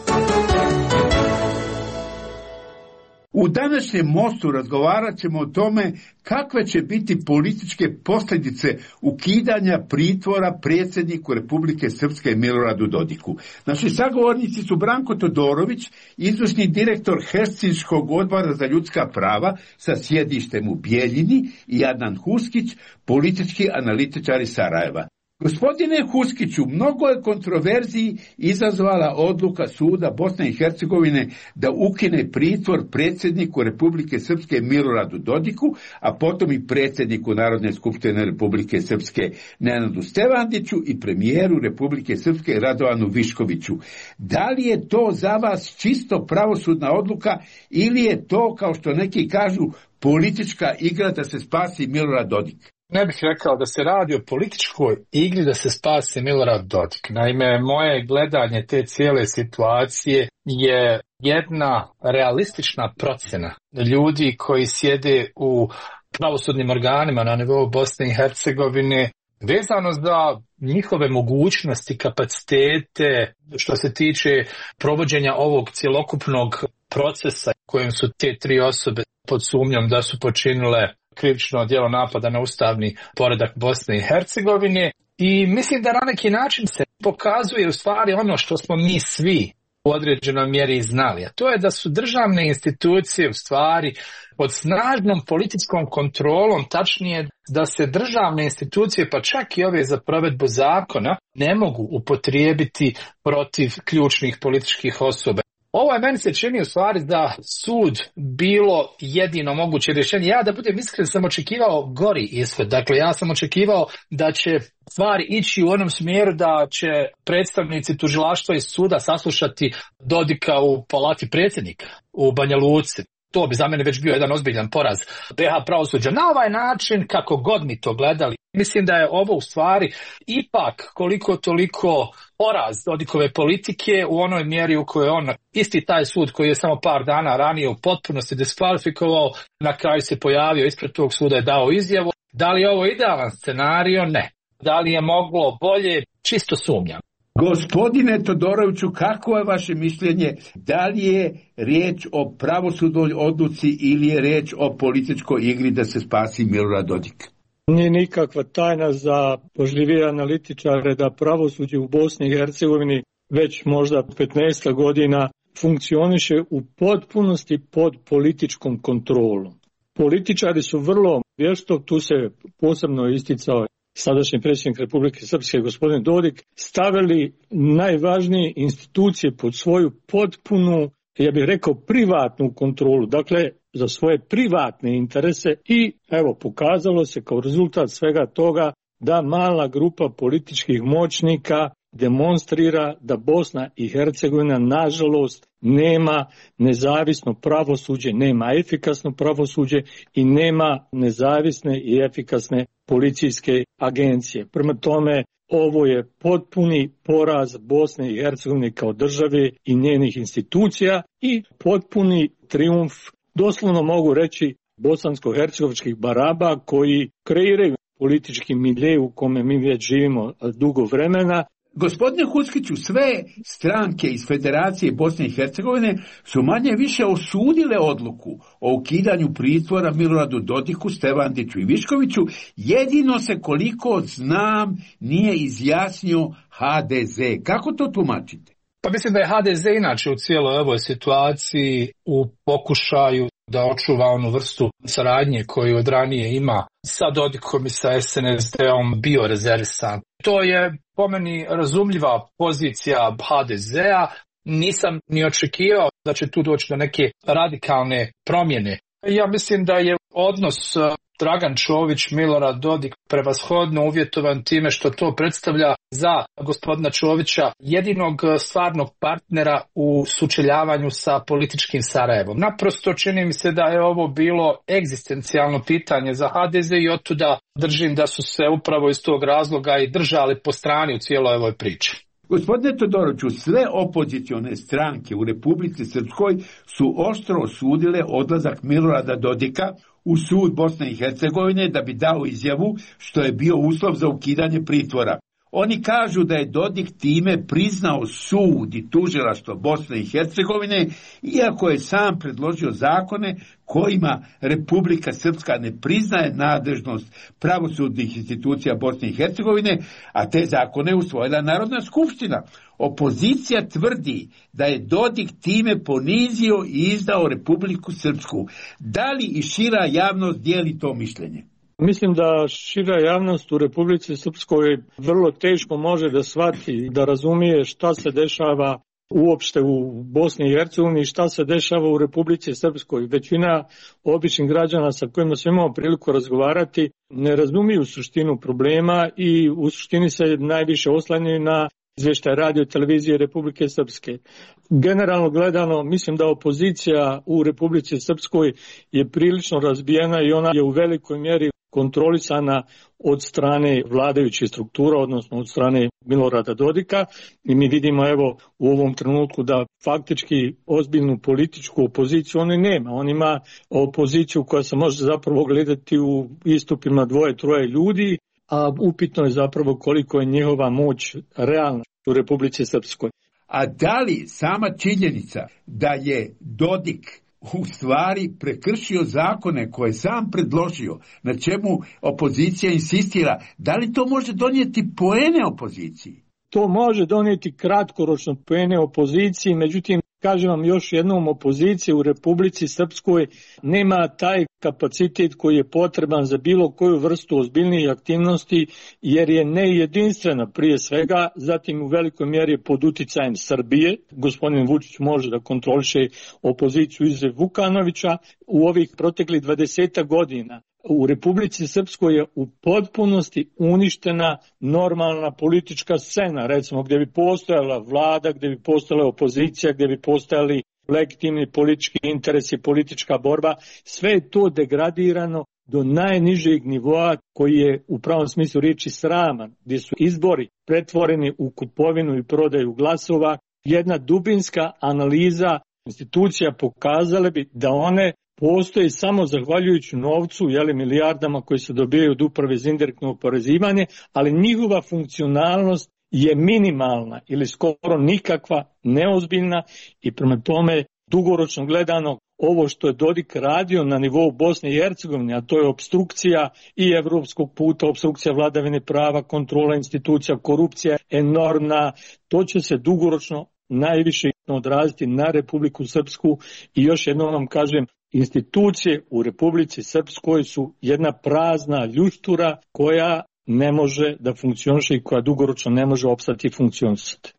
[SPEAKER 7] U današnjem Mostu razgovarat ćemo o tome kakve će biti političke posljedice ukidanja pritvora predsjedniku Republike Srpske Miloradu Dodiku. Naši sagovornici su Branko Todorović, izvršni direktor Helsinškog odbora za ljudska prava sa sjedištem u Bijeljini, i Adnan Huskić, politički analitičar iz Sarajeva. Gospodine Huskiću, mnogo je kontroverziji izazvala odluka suda Bosne i Hercegovine da ukine pritvor predsjedniku Republike Srpske Miloradu Dodiku, a potom i predsjedniku Narodne skupštine Republike Srpske Nenadu Stevandiću i premijeru Republike Srpske Radovanu Viškoviću. Da li je to za vas čisto pravosudna odluka ili je to, kao što neki kažu, politička igra da se spasi Milorad Dodik?
[SPEAKER 8] Ne bih rekao da se radi o političkoj igri da se spasi Milorad Dodik. Naime, moje gledanje te cijele situacije je jedna realistična procjena ljudi koji sjede u pravosudnim organima na nivou Bosne i Hercegovine vezano za njihove mogućnosti, kapacitete što se tiče provođenja ovog cjelokupnog procesa kojim su te tri osobe pod sumnjom da su počinile krivično djelo napada na ustavni poredak Bosne i Hercegovine, i mislim da na neki način se pokazuje u stvari ono što smo mi svi u određenoj mjeri znali, a to je da su državne institucije u stvari pod snažnom političkom kontrolom, tačnije da se državne institucije, pa čak i ove za provedbu zakona, ne mogu upotrijebiti protiv ključnih političkih osoba. Ovo je, meni se čini u stvari da sud bilo jedino moguće rješenje. Ja, da budem iskren, sam očekivao gori ishod. Dakle, ja sam očekivao da će stvari ići u onom smjeru da će predstavnici tužilaštva iz suda saslušati Dodika u palati predsjednika u Banja Luci. To bi za mene već bio jedan ozbiljan poraz BiH pravosuđa. Na ovaj način, kako god mi to gledali, mislim da je ovo u stvari ipak koliko toliko poraz Dodikove politike u onoj mjeri u kojoj on, isti taj sud koji je samo par dana ranije u potpunosti diskvalifikovao, na kraju se pojavio ispred tog suda i dao izjavu. Da li je ovo idealan scenario? Ne. Da li je moglo bolje? Čisto sumnjam.
[SPEAKER 7] Gospodine Todoroviću, kako je vaše mišljenje? Da li je riječ o pravosudnoj odluci ili je riječ o političkoj igri da se spasi Milorad Dodik?
[SPEAKER 9] Nije nikakva tajna za pažljivije analitičare da pravosuđe u Bosni i Hercegovini već možda 15 godina funkcioniše u potpunosti pod političkom kontrolom. Političari su vrlo vješto, tu se posebno isticao sadašnji predsjednik Republike Srpske gospodin Dodik, stavili najvažnije institucije pod svoju potpunu, ja bih rekao, privatnu kontrolu, dakle za svoje privatne interese i evo pokazalo se kao rezultat svega toga da mala grupa političkih moćnika demonstrira da Bosna i Hercegovina nažalost nema nezavisno pravosuđe, nema efikasno pravosuđe i nema nezavisne i efikasne policijske agencije. Prema tome, ovo je potpuni poraz Bosne i Hercegovine kao države i njenih institucija i potpuni trijumf, doslovno mogu reći, bosansko-hercegovačkih baraba koji kreiraju politički milje u kome mi već živimo dugo vremena.
[SPEAKER 7] Gospodine Huskiću, sve stranke iz Federacije Bosne i Hercegovine su manje više osudile odluku o ukidanju pritvora Miloradu Dodiku, Stevandiću i Viškoviću, jedino se koliko znam nije izjasnio HDZ. Kako to tumačite?
[SPEAKER 8] Pa mislim da je HDZ inače u cijeloj ovoj situaciji u pokušaju da očuva onu vrstu saradnje koju od ranije ima sa Dodikom i sa SNSD-om bio rezervisan. To je po meni razumljiva pozicija HDZ-a. Nisam ni očekivao da će tu doći do neke radikalne promjene. Ja mislim da je odnos Dragan Čović, Milorad Dodik prevashodno uvjetovan time što to predstavlja za gospodina Čovića jedinog stvarnog partnera u sučeljavanju sa političkim Sarajevom. Naprosto čini mi se da je ovo bilo egzistencijalno pitanje za HDZ i otuda držim da su se upravo iz tog razloga i držali po strani u cijeloj ovoj priči.
[SPEAKER 7] Gospodine Todoroviću, sve opozicione stranke u Republici Srpskoj su oštro osudile odlazak Milorada Dodika u sud Bosne i Hercegovine da bi dao izjavu što je bio uslov za ukidanje pritvora. Oni kažu da je Dodik time priznao sud i tužilaštvo Bosne i Hercegovine, iako je sam predložio zakone kojima Republika Srpska ne priznaje nadležnost pravosudnih institucija Bosne i Hercegovine, a te zakone usvojila Narodna skupština. Opozicija tvrdi da je Dodik time ponizio i izdao Republiku Srpsku. Da li i šira javnost dijeli to mišljenje?
[SPEAKER 9] Mislim da šira javnost u Republici Srpskoj vrlo teško može da shvati, da razumije šta se dešava uopšte u Bosni i Hercegovini i šta se dešava u Republici Srpskoj. Većina običnih građana sa kojima smo imali priliku razgovarati ne razumiju suštinu problema i u suštini se najviše oslanjaju na izvještaj radio televizije Republike Srpske. Generalno gledano, mislim da opozicija u Republici Srpskoj je prilično razbijena i ona je u velikoj mjeri kontrolisana od strane vladajućih struktura, odnosno od strane Milorada Dodika. I mi vidimo evo u ovom trenutku da faktički ozbiljnu političku opoziciju on nema. On ima opoziciju koja se može zapravo gledati u istupima 2-3 ljudi, a upitno je zapravo koliko je njihova moć realna u Republici Srpskoj.
[SPEAKER 7] A da li sama činjenica da je Dodik u stvari prekršio zakone koje sam predložio, na čemu opozicija insistira, da li to može donijeti poene opoziciji?
[SPEAKER 9] To može donijeti kratkoročno poene opoziciji, međutim, kažem vam još jednom, opozicija u Republici Srpskoj nema taj kapacitet koji je potreban za bilo koju vrstu ozbiljnijih aktivnosti, jer je nejedinstvena prije svega, zatim u velikoj mjeri pod uticajem Srbije. Gospodin Vučić može da kontroliše opoziciju izuzev Vukanovića. U ovih proteklih 20 godina u Republici Srpskoj je u potpunosti uništena normalna politička scena, recimo gdje bi postojala vlada, gdje bi postojala opozicija, gdje bi postojali legitimni politički interesi, politička borba. Sve je to degradirano do najnižeg nivoa koji je u pravom smislu riječi sraman, gdje su izbori pretvoreni u kupovinu i prodaju glasova. Jedna dubinska analiza institucija pokazale bi da one postoji samo zahvaljujući novcu, milijardama koji se dobijaju od uprave za indirektno oporezivanje, ali njihova funkcionalnost je minimalna ili skoro nikakva, neozbiljna i prema tome dugoročno gledano ovo što je Dodik radio na nivou Bosne i Hercegovine, a to je opstrukcija i evropskog puta, opstrukcija vladavine prava, kontrola institucija, korupcija enormna, to će se dugoročno najviše negativno odraziti na Republiku Srpsku i još jednom vam kažem, institucije u Republici Srpskoj su jedna prazna ljuštura koja ne može da funkcioniše i koja dugoročno ne može opstati i funkcionisati.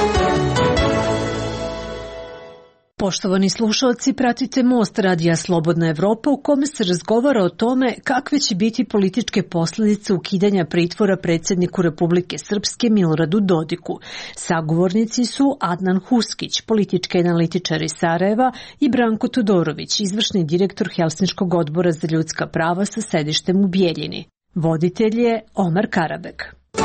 [SPEAKER 10] Poštovani slušalci, pratite Most Radija Slobodna Evropa u kome se razgovara o tome kakve će biti političke posljedice ukidanja pritvora predsjedniku Republike Srpske Miloradu Dodiku. Sagovornici su Adnan Huskić, politički analitičar iz Sarajeva, i Branko Todorović, izvršni direktor Helsinškog odbora za ljudska prava sa sedištem u Bijeljini. Voditelj je Omar Karabek.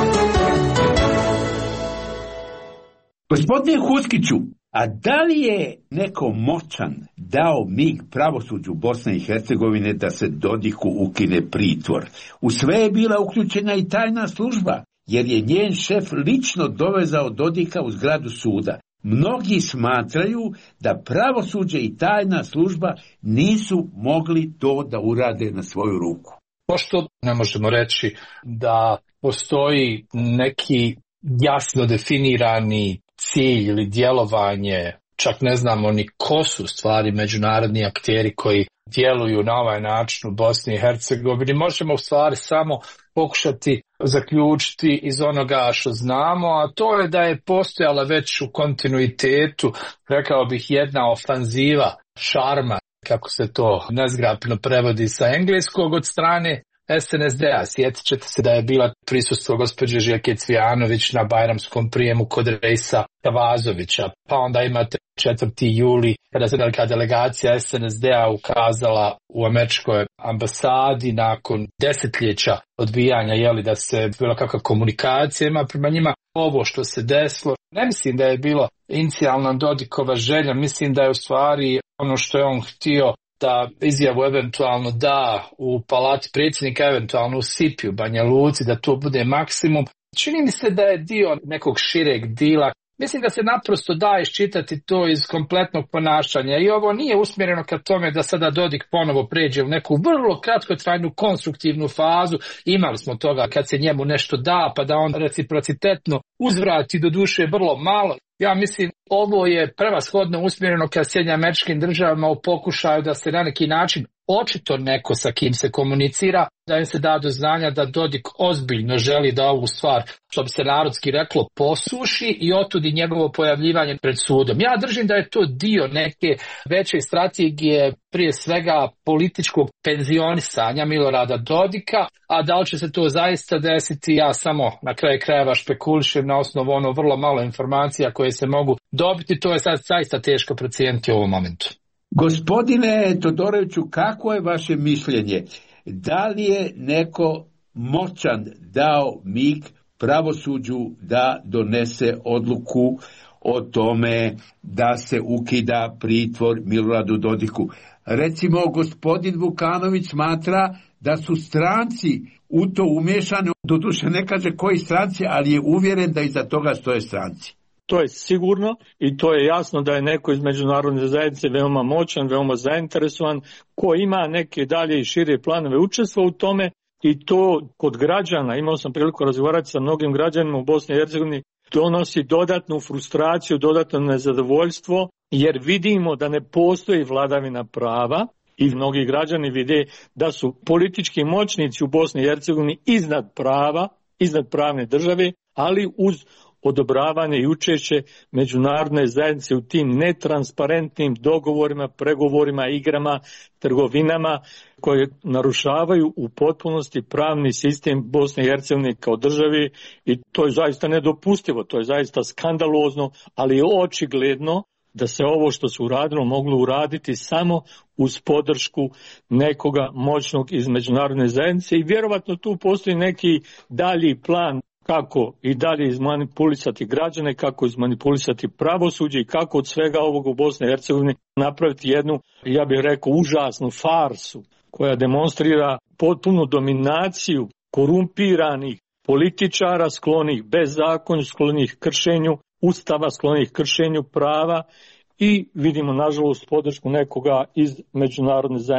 [SPEAKER 7] Gospodine Huskiću, a da li je neko moćan dao mig pravosuđu Bosne i Hercegovine da se Dodiku ukine pritvor? U sve je bila uključena i tajna služba, jer je njen šef lično dovezao Dodika u zgradu suda. Mnogi smatraju da pravosuđe i tajna služba nisu mogli to da urade na svoju ruku.
[SPEAKER 8] Pošto ne možemo reći da postoji neki jasno definirani cilj ili djelovanje, čak ne znamo ni ko su stvari međunarodni akteri koji djeluju na ovaj način u Bosni i Hercegovini, možemo u stvari samo pokušati zaključiti iz onoga što znamo, a to je da je postojala već u kontinuitetu, rekao bih, jedna ofanziva šarma, kako se to nezgrapno prevodi sa engleskog, od strane SNSD-a. Sjetit ćete se da je bila prisustvo gospođe Željke Cvijanović na bajramskom prijemu kod Rejsa Kavazovića. Pa onda imate 4. juli kada se velika delegacija SNSD-a ukazala u američkoj ambasadi nakon desetljeća odbijanja da se bilo kakva komunikacija ima prema njima. Ovo što se desilo, ne mislim da je bilo inicijalna Dodikova želja, mislim da je u stvari ono što je on htio da izjavu eventualno da u palati predsjednika, eventualno u Sipi, u Banja Luci, da to bude maksimum. Čini mi se da je dio nekog šireg dila. Mislim da se naprosto da iščitati to iz kompletnog ponašanja i ovo nije usmjereno ka tome da sada Dodik ponovo pređe u neku vrlo kratkotrajnu konstruktivnu fazu. Imali smo toga kad se njemu nešto da pa da on reciprocitetno uzvrati, do duše vrlo malo. Ja mislim ovo je prevashodno usmjereno ka Sjedinjenim Američkim Državama u pokušaju da se na neki način očito neko sa kim se komunicira, da im se da do znanja da Dodik ozbiljno želi da ovu stvar, što bi se narodski reklo, posuši i otudi njegovo pojavljivanje pred sudom. Ja držim da je to dio neke veće strategije, prije svega političkog penzionisanja Milorada Dodika, a da li će se to zaista desiti, ja samo na kraju krajeva špekulišem na osnovu ono vrlo malo informacija koje se mogu dobiti, to je sad zaista teško procijeniti u ovom momentu.
[SPEAKER 7] Gospodine Todoroviću, kako je vaše mišljenje? Da li je neko moćan dao mig pravosuđu da donese odluku o tome da se ukida pritvor Miloradu Dodiku? Recimo, gospodin Vukanović smatra da su stranci u to umješani, doduše ne kaže koji stranci, ali je uvjeren da iza toga stoje stranci.
[SPEAKER 9] To je sigurno i to je jasno da je neko iz međunarodne zajednice veoma moćan, veoma zainteresovan, ko ima neke dalje i šire planove učestva u tome i to kod građana, imao sam priliku razgovarati sa mnogim građanima u Bosni i Hercegovini, donosi dodatnu frustraciju, dodatno nezadovoljstvo jer vidimo da ne postoji vladavina prava i mnogi građani vide da su politički moćnici u Bosni i Hercegovini iznad prava, iznad pravne države, ali uz odobravanje i učešće međunarodne zajednice u tim netransparentnim dogovorima, pregovorima, igrama, trgovinama koje narušavaju u potpunosti pravni sistem Bosne i Hercegovine kao državi i to je zaista nedopustivo, to je zaista skandalozno, ali je očigledno da se ovo što se uradilo moglo uraditi samo uz podršku nekoga moćnog iz međunarodne zajednice i vjerovatno tu postoji neki dalji plan kako i dalje izmanipulisati građane, kako izmanipulisati pravosuđe i kako od svega ovog u Bosni i Hercegovini napraviti jednu, ja bih rekao, užasnu farsu koja demonstrira potpunu dominaciju korumpiranih političara sklonih bezakonju, sklonih kršenju Ustava, sklonih kršenju prava i vidimo nažalost podršku nekoga iz međunarodne zajednice.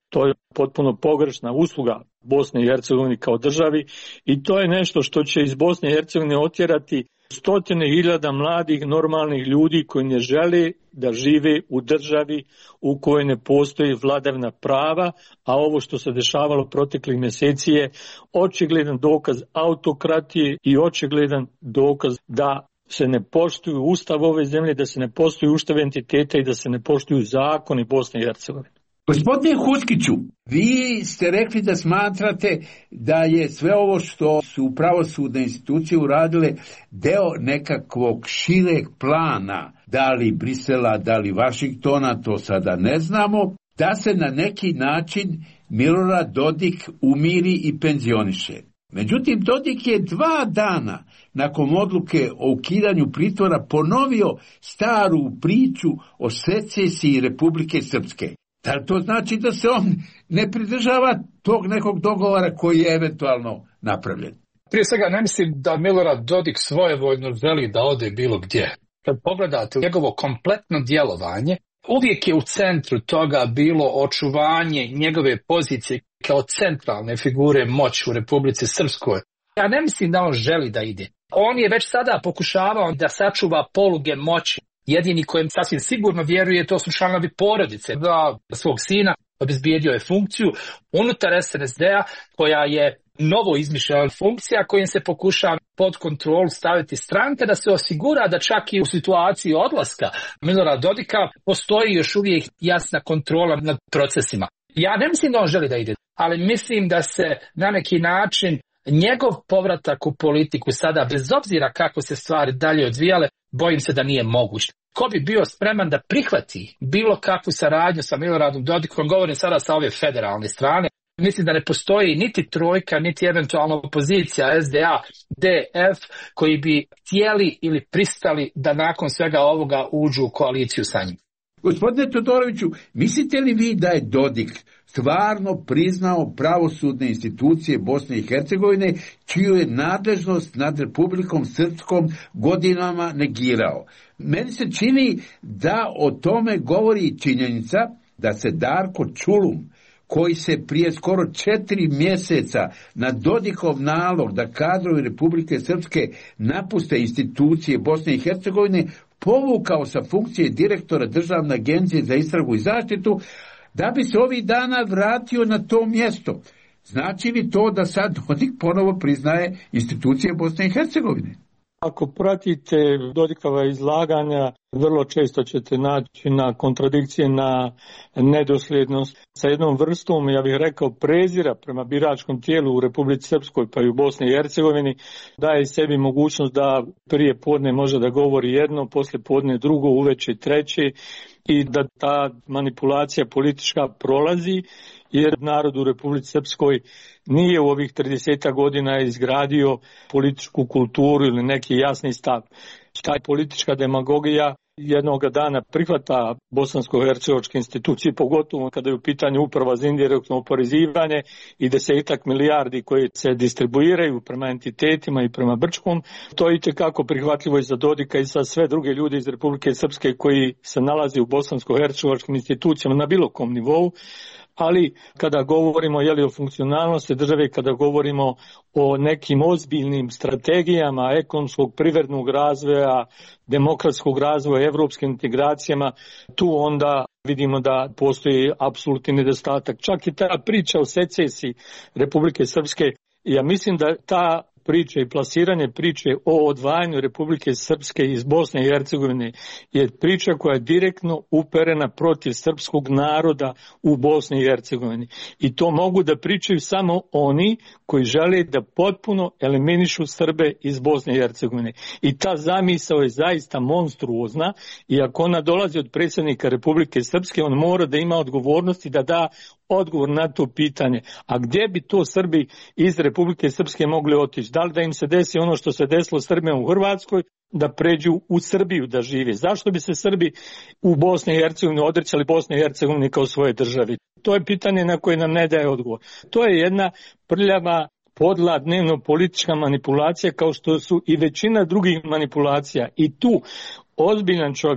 [SPEAKER 9] To je potpuno pogrešna usluga Bosne i Hercegovine kao državi i to je nešto što će iz Bosne i Hercegovine otjerati stotine hiljada mladih normalnih ljudi koji ne žele da žive u državi u kojoj ne postoji vladavina prava, a ovo što se dešavalo proteklih mjeseci je očigledan dokaz autokratije i očigledan dokaz da se ne poštuju ustav ove zemlje, da se ne poštuju ustav entiteta i da se ne poštuju zakoni Bosne i Hercegovine.
[SPEAKER 7] Gospodine Huskiću, vi ste rekli da smatrate da je sve ovo što su pravosudne institucije uradile deo nekakvog šireg plana, da li Brisela, da li Vašingtona, to sada ne znamo, da se na neki način Milorad Dodik umiri i penzioniše. Međutim, Dodik je 2 dana nakon odluke o ukidanju pritvora ponovio staru priču o secesiji Republike Srpske. Da li to znači da se on ne pridržava tog nekog dogovora koji je eventualno napravljen?
[SPEAKER 8] Prije svega ne mislim da Milorad Dodik svojevoljno želi da ode bilo gdje. Kad pogledate njegovo kompletno djelovanje, uvijek je u centru toga bilo očuvanje njegove pozicije kao centralne figure moći u Republici Srpskoj. Ja ne mislim da on želi da ide. On je već sada pokušavao da sačuva poluge moći. Jedini kojem sasvim sigurno vjeruje, to su članovi porodice. Da svog sina obezbijedio je funkciju unutar SNSD-a koja je novo izmišljena funkcija kojim se pokušava pod kontrolu staviti stranke da se osigura da čak i u situaciji odlaska Milorada Dodika postoji još uvijek jasna kontrola nad procesima. Ja ne mislim da on želi da ide, ali mislim da se na neki način njegov povratak u politiku sada, bez obzira kako se stvari dalje odvijale, bojim se da nije moguć. Ko bi bio spreman da prihvati bilo kakvu saradnju sa Miloradom Dodikom, govorim sada sa ove federalne strane, mislim da ne postoji niti trojka, niti eventualna opozicija SDA, DF, koji bi htjeli ili pristali da nakon svega ovoga uđu u koaliciju sa njim.
[SPEAKER 7] Gospodine Todoroviću, mislite li vi da je Dodik stvarno priznao pravosudne institucije Bosne i Hercegovine, čiju je nadležnost nad Republikom Srpskom godinama negirao? Meni se čini da o tome govori činjenica da se Darko Čulum, koji se prije skoro 4 mjeseca na Dodikov nalog da kadrovi Republike Srpske napuste institucije Bosne i Hercegovine, povukao sa funkcije direktora Državne agencije za istragu i zaštitu, da bi se ovih dana vratio na to mjesto. Znači li to da sad Dodik ponovo priznaje institucije Bosne i Hercegovine?
[SPEAKER 9] Ako pratite Dodikova izlaganja, vrlo često ćete naći na kontradikcije, na nedosljednost sa jednom vrstom, ja bih rekao, prezira prema biračkom tijelu u Republici Srpskoj pa i u Bosni i Hercegovini, daje sebi mogućnost da prije podne može da govori jedno, poslije podne drugo, uveče treće i da ta manipulacija politička prolazi, jer narod u Republici Srpskoj nije u ovih 30 godina izgradio političku kulturu ili neki jasni stav. Ta politička demagogija jednog dana prihvata bosansko-hercegovačke institucije, pogotovo kada je u pitanju uprava za indirektno oporezivanje i 10 milijardi koje se distribuiraju prema entitetima i prema Brčkom. To je itekako prihvatljivo i za Dodika i za sve druge ljude iz Republike Srpske koji se nalazi u bosansko-hercegovačkim institucijama na bilo kom nivou. Ali kada govorimo o funkcionalnosti države, kada govorimo o nekim ozbiljnim strategijama ekonomskog, privrednog razvoja, demokratskog razvoja, evropskim integracijama, tu onda vidimo da postoji apsolutni nedostatak. Čak i ta priča o secesiji Republike Srpske, ja mislim da ta priče i plasiranje priče o odvajanju Republike Srpske iz Bosne i Hercegovine je priča koja je direktno uperena protiv srpskog naroda u Bosni i Hercegovini. I to mogu da pričaju samo oni koji žele da potpuno eliminišu Srbe iz Bosne i Hercegovine. I ta zamisao je zaista monstruozna i ako ona dolazi od predsjednika Republike Srpske, on mora da ima odgovornosti da da odgovor na to pitanje. A gdje bi to Srbi iz Republike Srpske mogli otići? Da li da im se desi ono što se desilo Srbima u Hrvatskoj, da pređu u Srbiju da žive? Zašto bi se Srbi u Bosni i Hercegovini odrećali Bosne i Hercegovine kao svoje državi? To je pitanje na koje nam ne daje odgovor. To je jedna prljava, podla dnevno politička manipulacija kao što su i većina drugih manipulacija. I tu ozbiljan čovjek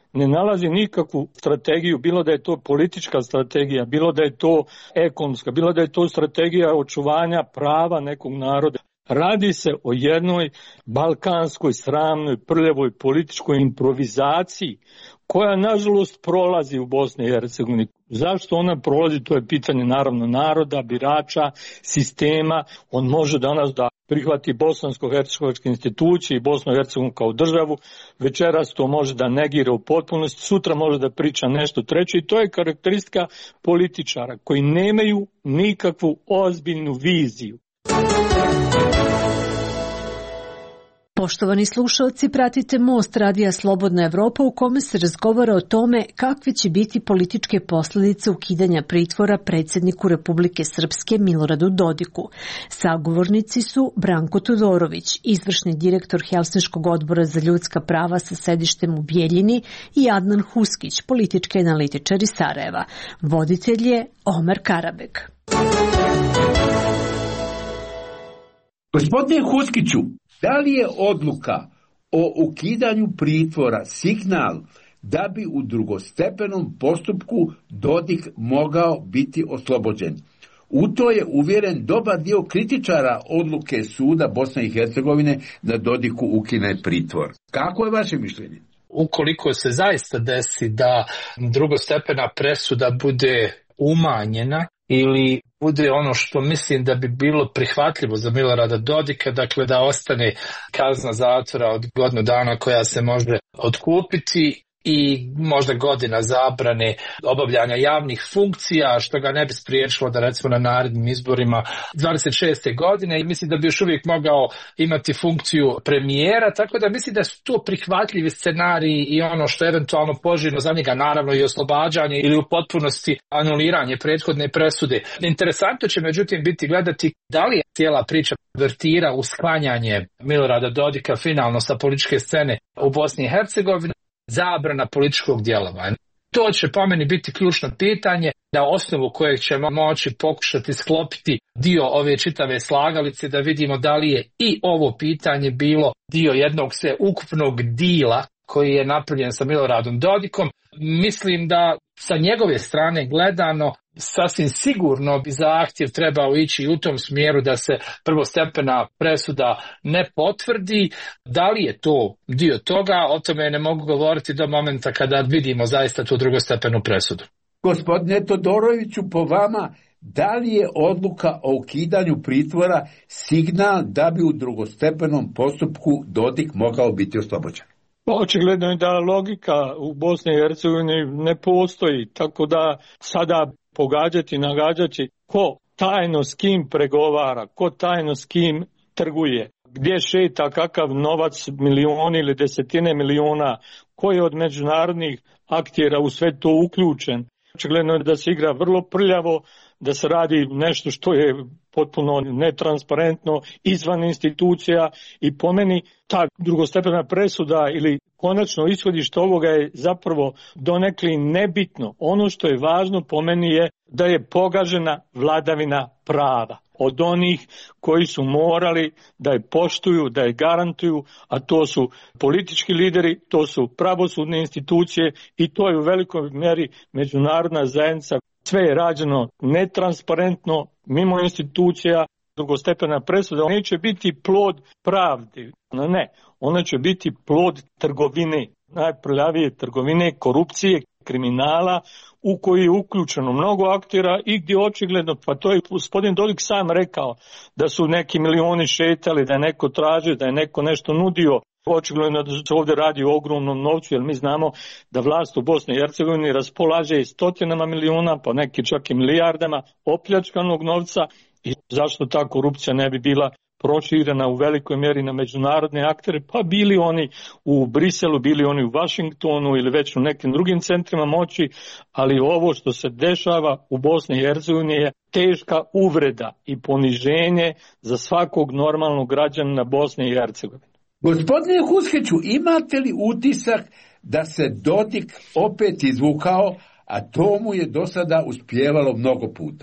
[SPEAKER 9] ne nalazi nikakvu strategiju, bilo da je to politička strategija, bilo da je to ekonomska, bilo da je to strategija očuvanja prava nekog naroda. Radi se o jednoj balkanskoj, sramnoj, prljavoj političkoj improvizaciji koja nažalost prolazi u Bosni i Hercegovini. Zašto ona prolazi, to je pitanje naravno naroda, birača, sistema. On može danas da prihvati bosansko-hercegovačke institucije i Bosnu i Hercegovinu kao državu, večeras to može da negira u potpunosti, sutra može da priča nešto treće i to je karakteristika političara koji nemaju nikakvu ozbiljnu viziju.
[SPEAKER 10] Poštovani slušalci, pratite Most Radija Slobodna Evropa u kome se razgovara o tome kakve će biti političke posljedice ukidanja pritvora predsjedniku Republike Srpske Miloradu Dodiku. Sagovornici su Branko Todorović, izvršni direktor Helsinškog odbora za ljudska prava sa sedištem u Bijeljini i Adnan Huskić, politički analitičar iz Sarajeva. Voditelj je Omer Karabek.
[SPEAKER 7] Gospodine Huskiću, da li je odluka o ukidanju pritvora signal da bi u drugostepenom postupku Dodik mogao biti oslobođen? U to je uvjeren dobar dio kritičara odluke suda Bosne i Hercegovine da Dodiku ukine pritvor. Kako je vaše mišljenje?
[SPEAKER 8] Ukoliko se zaista desi da drugostepena presuda bude umanjena ili bude ono što mislim da bi bilo prihvatljivo za Milorada Dodika, dakle da ostane kazna zatvora od godinu dana koja se može otkupiti i možda godina zabrane obavljanja javnih funkcija, što ga ne bi spriječilo da recimo na narednim izborima 26. godine i mislim da bi još uvijek mogao imati funkciju premijera, tako da mislim da su to prihvatljivi scenariji i ono što je eventualno poželjno za njega, naravno i oslobađanje ili u potpunosti anuliranje prethodne presude. Interesantno će međutim biti gledati da li je cijela priča vertira u sklanjanje Milorada Dodika finalno sa političke scene u Bosni i Hercegovini, zabrana političkog djelovanja. To će po meni biti ključno pitanje na osnovu kojeg ćemo moći pokušati sklopiti dio ove čitave slagalice da vidimo da li je i ovo pitanje bilo dio jednog sveukupnog dila koji je napravljen sa Miloradom Dodikom. Mislim da sa njegove strane gledano sasvim sigurno bi zahtjev trebao ići u tom smjeru da se prvostepena presuda ne potvrdi. Da li je to dio toga, o tome ne mogu govoriti do momenta kada vidimo zaista tu drugostepenu presudu.
[SPEAKER 7] Gospodine Todoroviću, po vama, da li je odluka o ukidanju pritvora signal da bi u drugostepenom postupku Dodik mogao biti oslobođen?
[SPEAKER 9] Očigledno je da logika u Bosni i Hercegovini ne postoji, tako da sada pogađati, nagađati ko tajno s kim pregovara, ko tajno s kim trguje, gdje šeta kakav novac, milioni ili desetine miliona, ko je od međunarodnih aktera u sve to uključen. Očigledno je da se igra vrlo prljavo, da se radi nešto što je potpuno netransparentno, izvan institucija i po meni ta drugostepena presuda ili konačno ishodište ovoga je zapravo donekli nebitno. Ono što je važno po meni je da je pogažena vladavina prava od onih koji su morali da je poštuju, da je garantuju, a to su politički lideri, to su pravosudne institucije i to je u velikoj mjeri međunarodna zajednica. Sve je rađeno netransparentno, mimo institucija. Drugostepena presuda neće biti plod pravde, ne, ona će biti plod trgovine, najprljavije trgovine, korupcije, kriminala u koji je uključeno mnogo aktera i gdje očigledno, pa to je gospodin Dodik sam rekao, da su neki milioni šetali, da je neko tražio, da je neko nešto nudio. Očigledno da se ovdje radi o ogromnom novcu, jer mi znamo da vlast u Bosni i Hercegovini raspolaže stotinama miliona, pa neki čak i milijardama opljačkanog novca i zašto ta korupcija ne bi bila proširena u velikoj mjeri na međunarodne aktere, pa bili oni u Briselu, bili oni u Vašingtonu ili već u nekim drugim centrima moći, ali ovo što se dešava u Bosni i Hercegovini je teška uvreda i poniženje za svakog normalnog građanina Bosne i Hercegovine.
[SPEAKER 7] Gospodine Huskiću, imate li utisak da se Dodik opet izvukao, a to mu je do sada uspijevalo mnogo puta?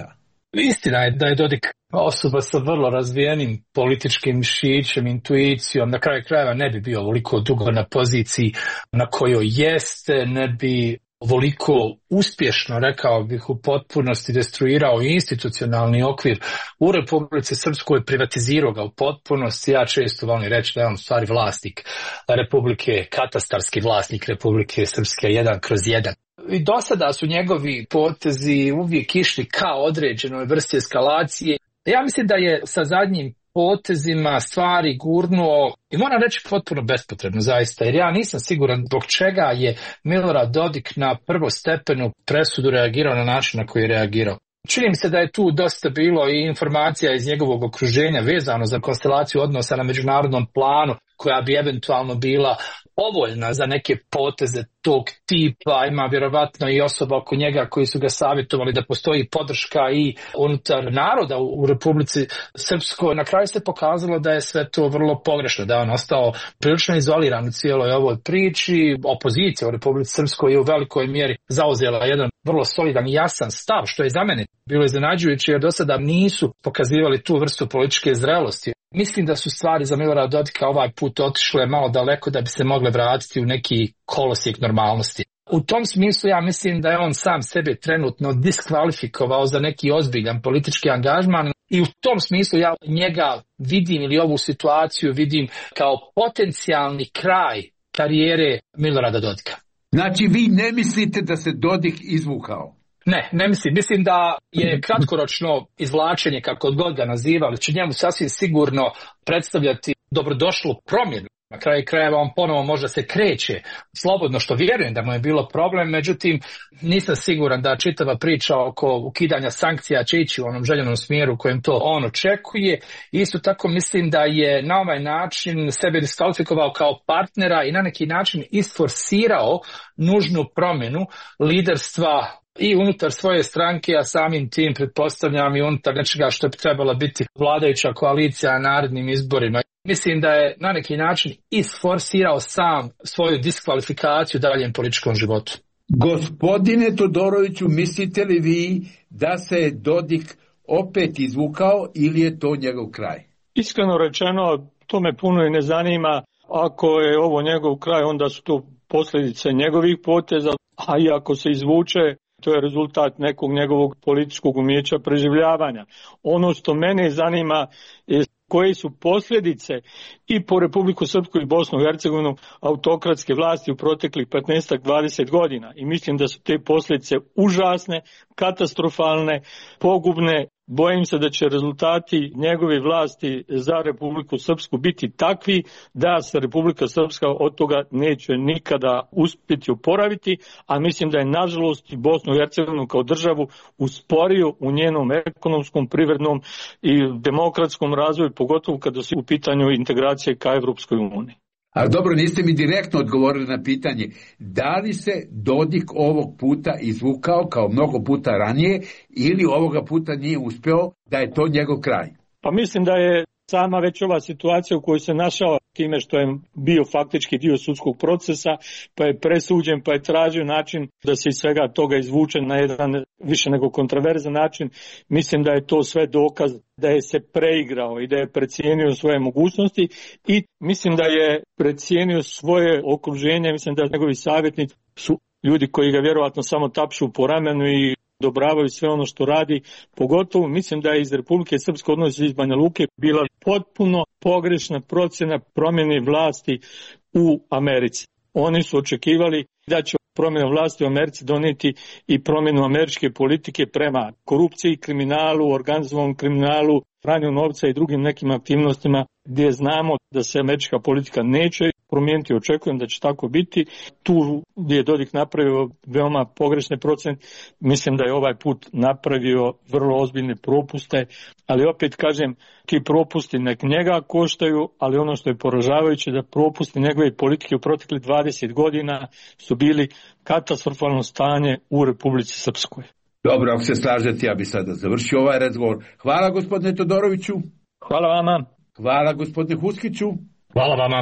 [SPEAKER 8] Istina je da je Dodik osoba sa vrlo razvijenim političkim mišićem, intuicijom, na kraju krajeva ne bi bio ovoliko dugo na poziciji na kojoj jeste, ne bi ovoliko uspješno, rekao bih, u potpunosti destruirao institucionalni okvir u Republici Srpskoj, privatizirao ga u potpunosti. Ja često volim reći da je on u stvari vlasnik Republike, katastarski vlasnik Republike Srpske 1/1. I do sada su njegovi potezi uvijek išli ka određenoj vrsti eskalacije. Ja mislim da je sa zadnjim potezima stvari gurnuo, i moram reći potpuno bespotrebno zaista, jer ja nisam siguran zbog čega je Milorad Dodik na prvostepenu presudu reagirao na način na koji je reagirao. Čini mi se da je tu dosta bilo i informacija iz njegovog okruženja vezano za konstelaciju odnosa na međunarodnom planu, koja bi eventualno bila povoljna za neke poteze tog tipa. Ima vjerovatno i osoba oko njega koji su ga savjetovali da postoji podrška i unutar naroda u Republici Srpskoj. Na kraju se pokazalo da je sve to vrlo pogrešno, da je on ostao prilično izoliran u cijeloj ovoj priči. Opozicija u Republici Srpskoj je u velikoj mjeri zauzela jedan vrlo solidan i jasan stav, što je za mene bilo iznenađujuće, jer do sada nisu pokazivali tu vrstu političke zrelosti. Mislim da su stvari za Milorada Dodika ovaj put otišle malo daleko da bi se mogle vratiti u neki kolosijek normalnosti. U tom smislu ja mislim da je on sam sebe trenutno diskvalifikovao za neki ozbiljan politički angažman i u tom smislu ja njega vidim, ili ovu situaciju vidim kao potencijalni kraj karijere Milorada Dodika.
[SPEAKER 7] Znači vi ne mislite da se Dodik izvukao?
[SPEAKER 8] Ne mislim. Mislim da je kratkoročno izvlačenje, kako god ga nazivali, će njemu sasvim sigurno predstavljati dobrodošlu promjenu. Na kraju krajeva on ponovo možda se kreće slobodno, što vjerujem da mu je bilo problem, međutim nisam siguran da čitava priča oko ukidanja sankcija će ići u onom željenom smjeru u kojem to on očekuje. Isto tako mislim da je na ovaj način sebe diskvalifikovao kao partnera i na neki način isforsirao nužnu promjenu liderstva i unutar svoje stranke, a samim tim pretpostavljam i unutar nečega što bi trebala biti vladajuća koalicija na narednim izborima. Mislim da je na neki način isforsirao sam svoju diskvalifikaciju daljem političkom životu.
[SPEAKER 7] Gospodine Todoroviću, mislite li vi da se Dodik opet izvukao ili je to njegov kraj?
[SPEAKER 9] Iskreno rečeno, to me puno i ne zanima. Ako je ovo njegov kraj, onda su to posljedice njegovih poteza, a i ako se izvuče, to je rezultat nekog njegovog političkog umijeća preživljavanja. Ono što mene zanima je koje su posljedice i po Republiku Srpsku i Bosnu i Hercegovinu autokratske vlasti u proteklih 15-20 godina. I mislim da su te posljedice užasne, katastrofalne, pogubne. Bojim se da će rezultati njegove vlasti za Republiku Srpsku biti takvi da se Republika Srpska od toga neće nikada uspjeti oporaviti, a mislim da je nažalost i Bosnu i Hercegovinu kao državu usporio u njenom ekonomskom, privrednom i demokratskom razvoju, pogotovo kada su u pitanju integracije ka Evropskoj uniji.
[SPEAKER 7] Ali dobro, niste mi direktno odgovorili na pitanje. Da li se Dodik ovog puta izvukao kao mnogo puta ranije ili ovoga puta nije uspeo, da je to njegov kraj?
[SPEAKER 9] Pa mislim da je sama već ova situacija u kojoj se našao time što je bio faktički dio sudskog procesa, pa je presuđen, pa je tražio način da se iz svega toga izvuče na jedan više nego kontroverzan način. Mislim da je to sve dokaz da je se preigrao i da je precijenio svoje mogućnosti i mislim da je precijenio svoje okruženje. Mislim da njegovi savjetnici su ljudi koji ga vjerovatno samo tapšu po ramenu i odobravaju sve ono što radi. Pogotovo mislim da je iz Republike Srpske, odnosno iz Banja Luke, bila potpuno pogrešna procjena promjene vlasti u Americi. Oni su očekivali da će promjena vlasti u Americi donijeti i promjenu američke politike prema korupciji, kriminalu, organizovanom kriminalu, pranju novca i drugim nekim aktivnostima gdje znamo da se američka politika neće promijeniti. Očekujem da će tako biti. Tu gdje je Dodik napravio veoma pogrešne procjene, mislim da je ovaj put napravio vrlo ozbiljne propuste, ali opet kažem, ti propusti nek njega koštaju, ali ono što je poražavajuće da propusti njegove politike u proteklih 20 godina su bili katastrofalno stanje u Republici Srpskoj.
[SPEAKER 7] Dobro, ako se slažete, ja bi sada završio ovaj razgovor. Hvala gospodine Todoroviću.
[SPEAKER 9] Hvala vama.
[SPEAKER 7] Hvala gospodine Huskiću.
[SPEAKER 8] Hvala vama.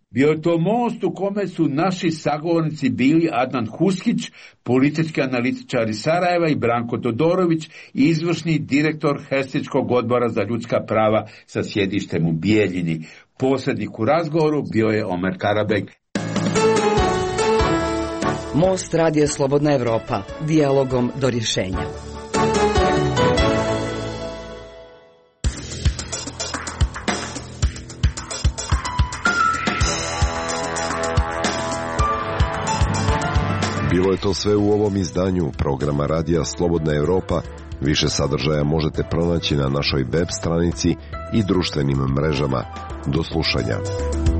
[SPEAKER 7] Bio je to most u kome su naši sagovornici bili Adnan Huskić, politički analitičar iz Sarajeva, i Branko Todorović, izvršni direktor Helsinškog odbora za ljudska prava sa sjedištem u Bijeljini. Posrednik u razgovoru bio je Omer Karabeg.
[SPEAKER 6] Most Radija Slobodna Evropa, dijalogom do rješenja.
[SPEAKER 5] Bilo je to sve u ovom izdanju programa Radija Slobodna Evropa. Više sadržaja možete pronaći na našoj web stranici i društvenim mrežama. Do slušanja.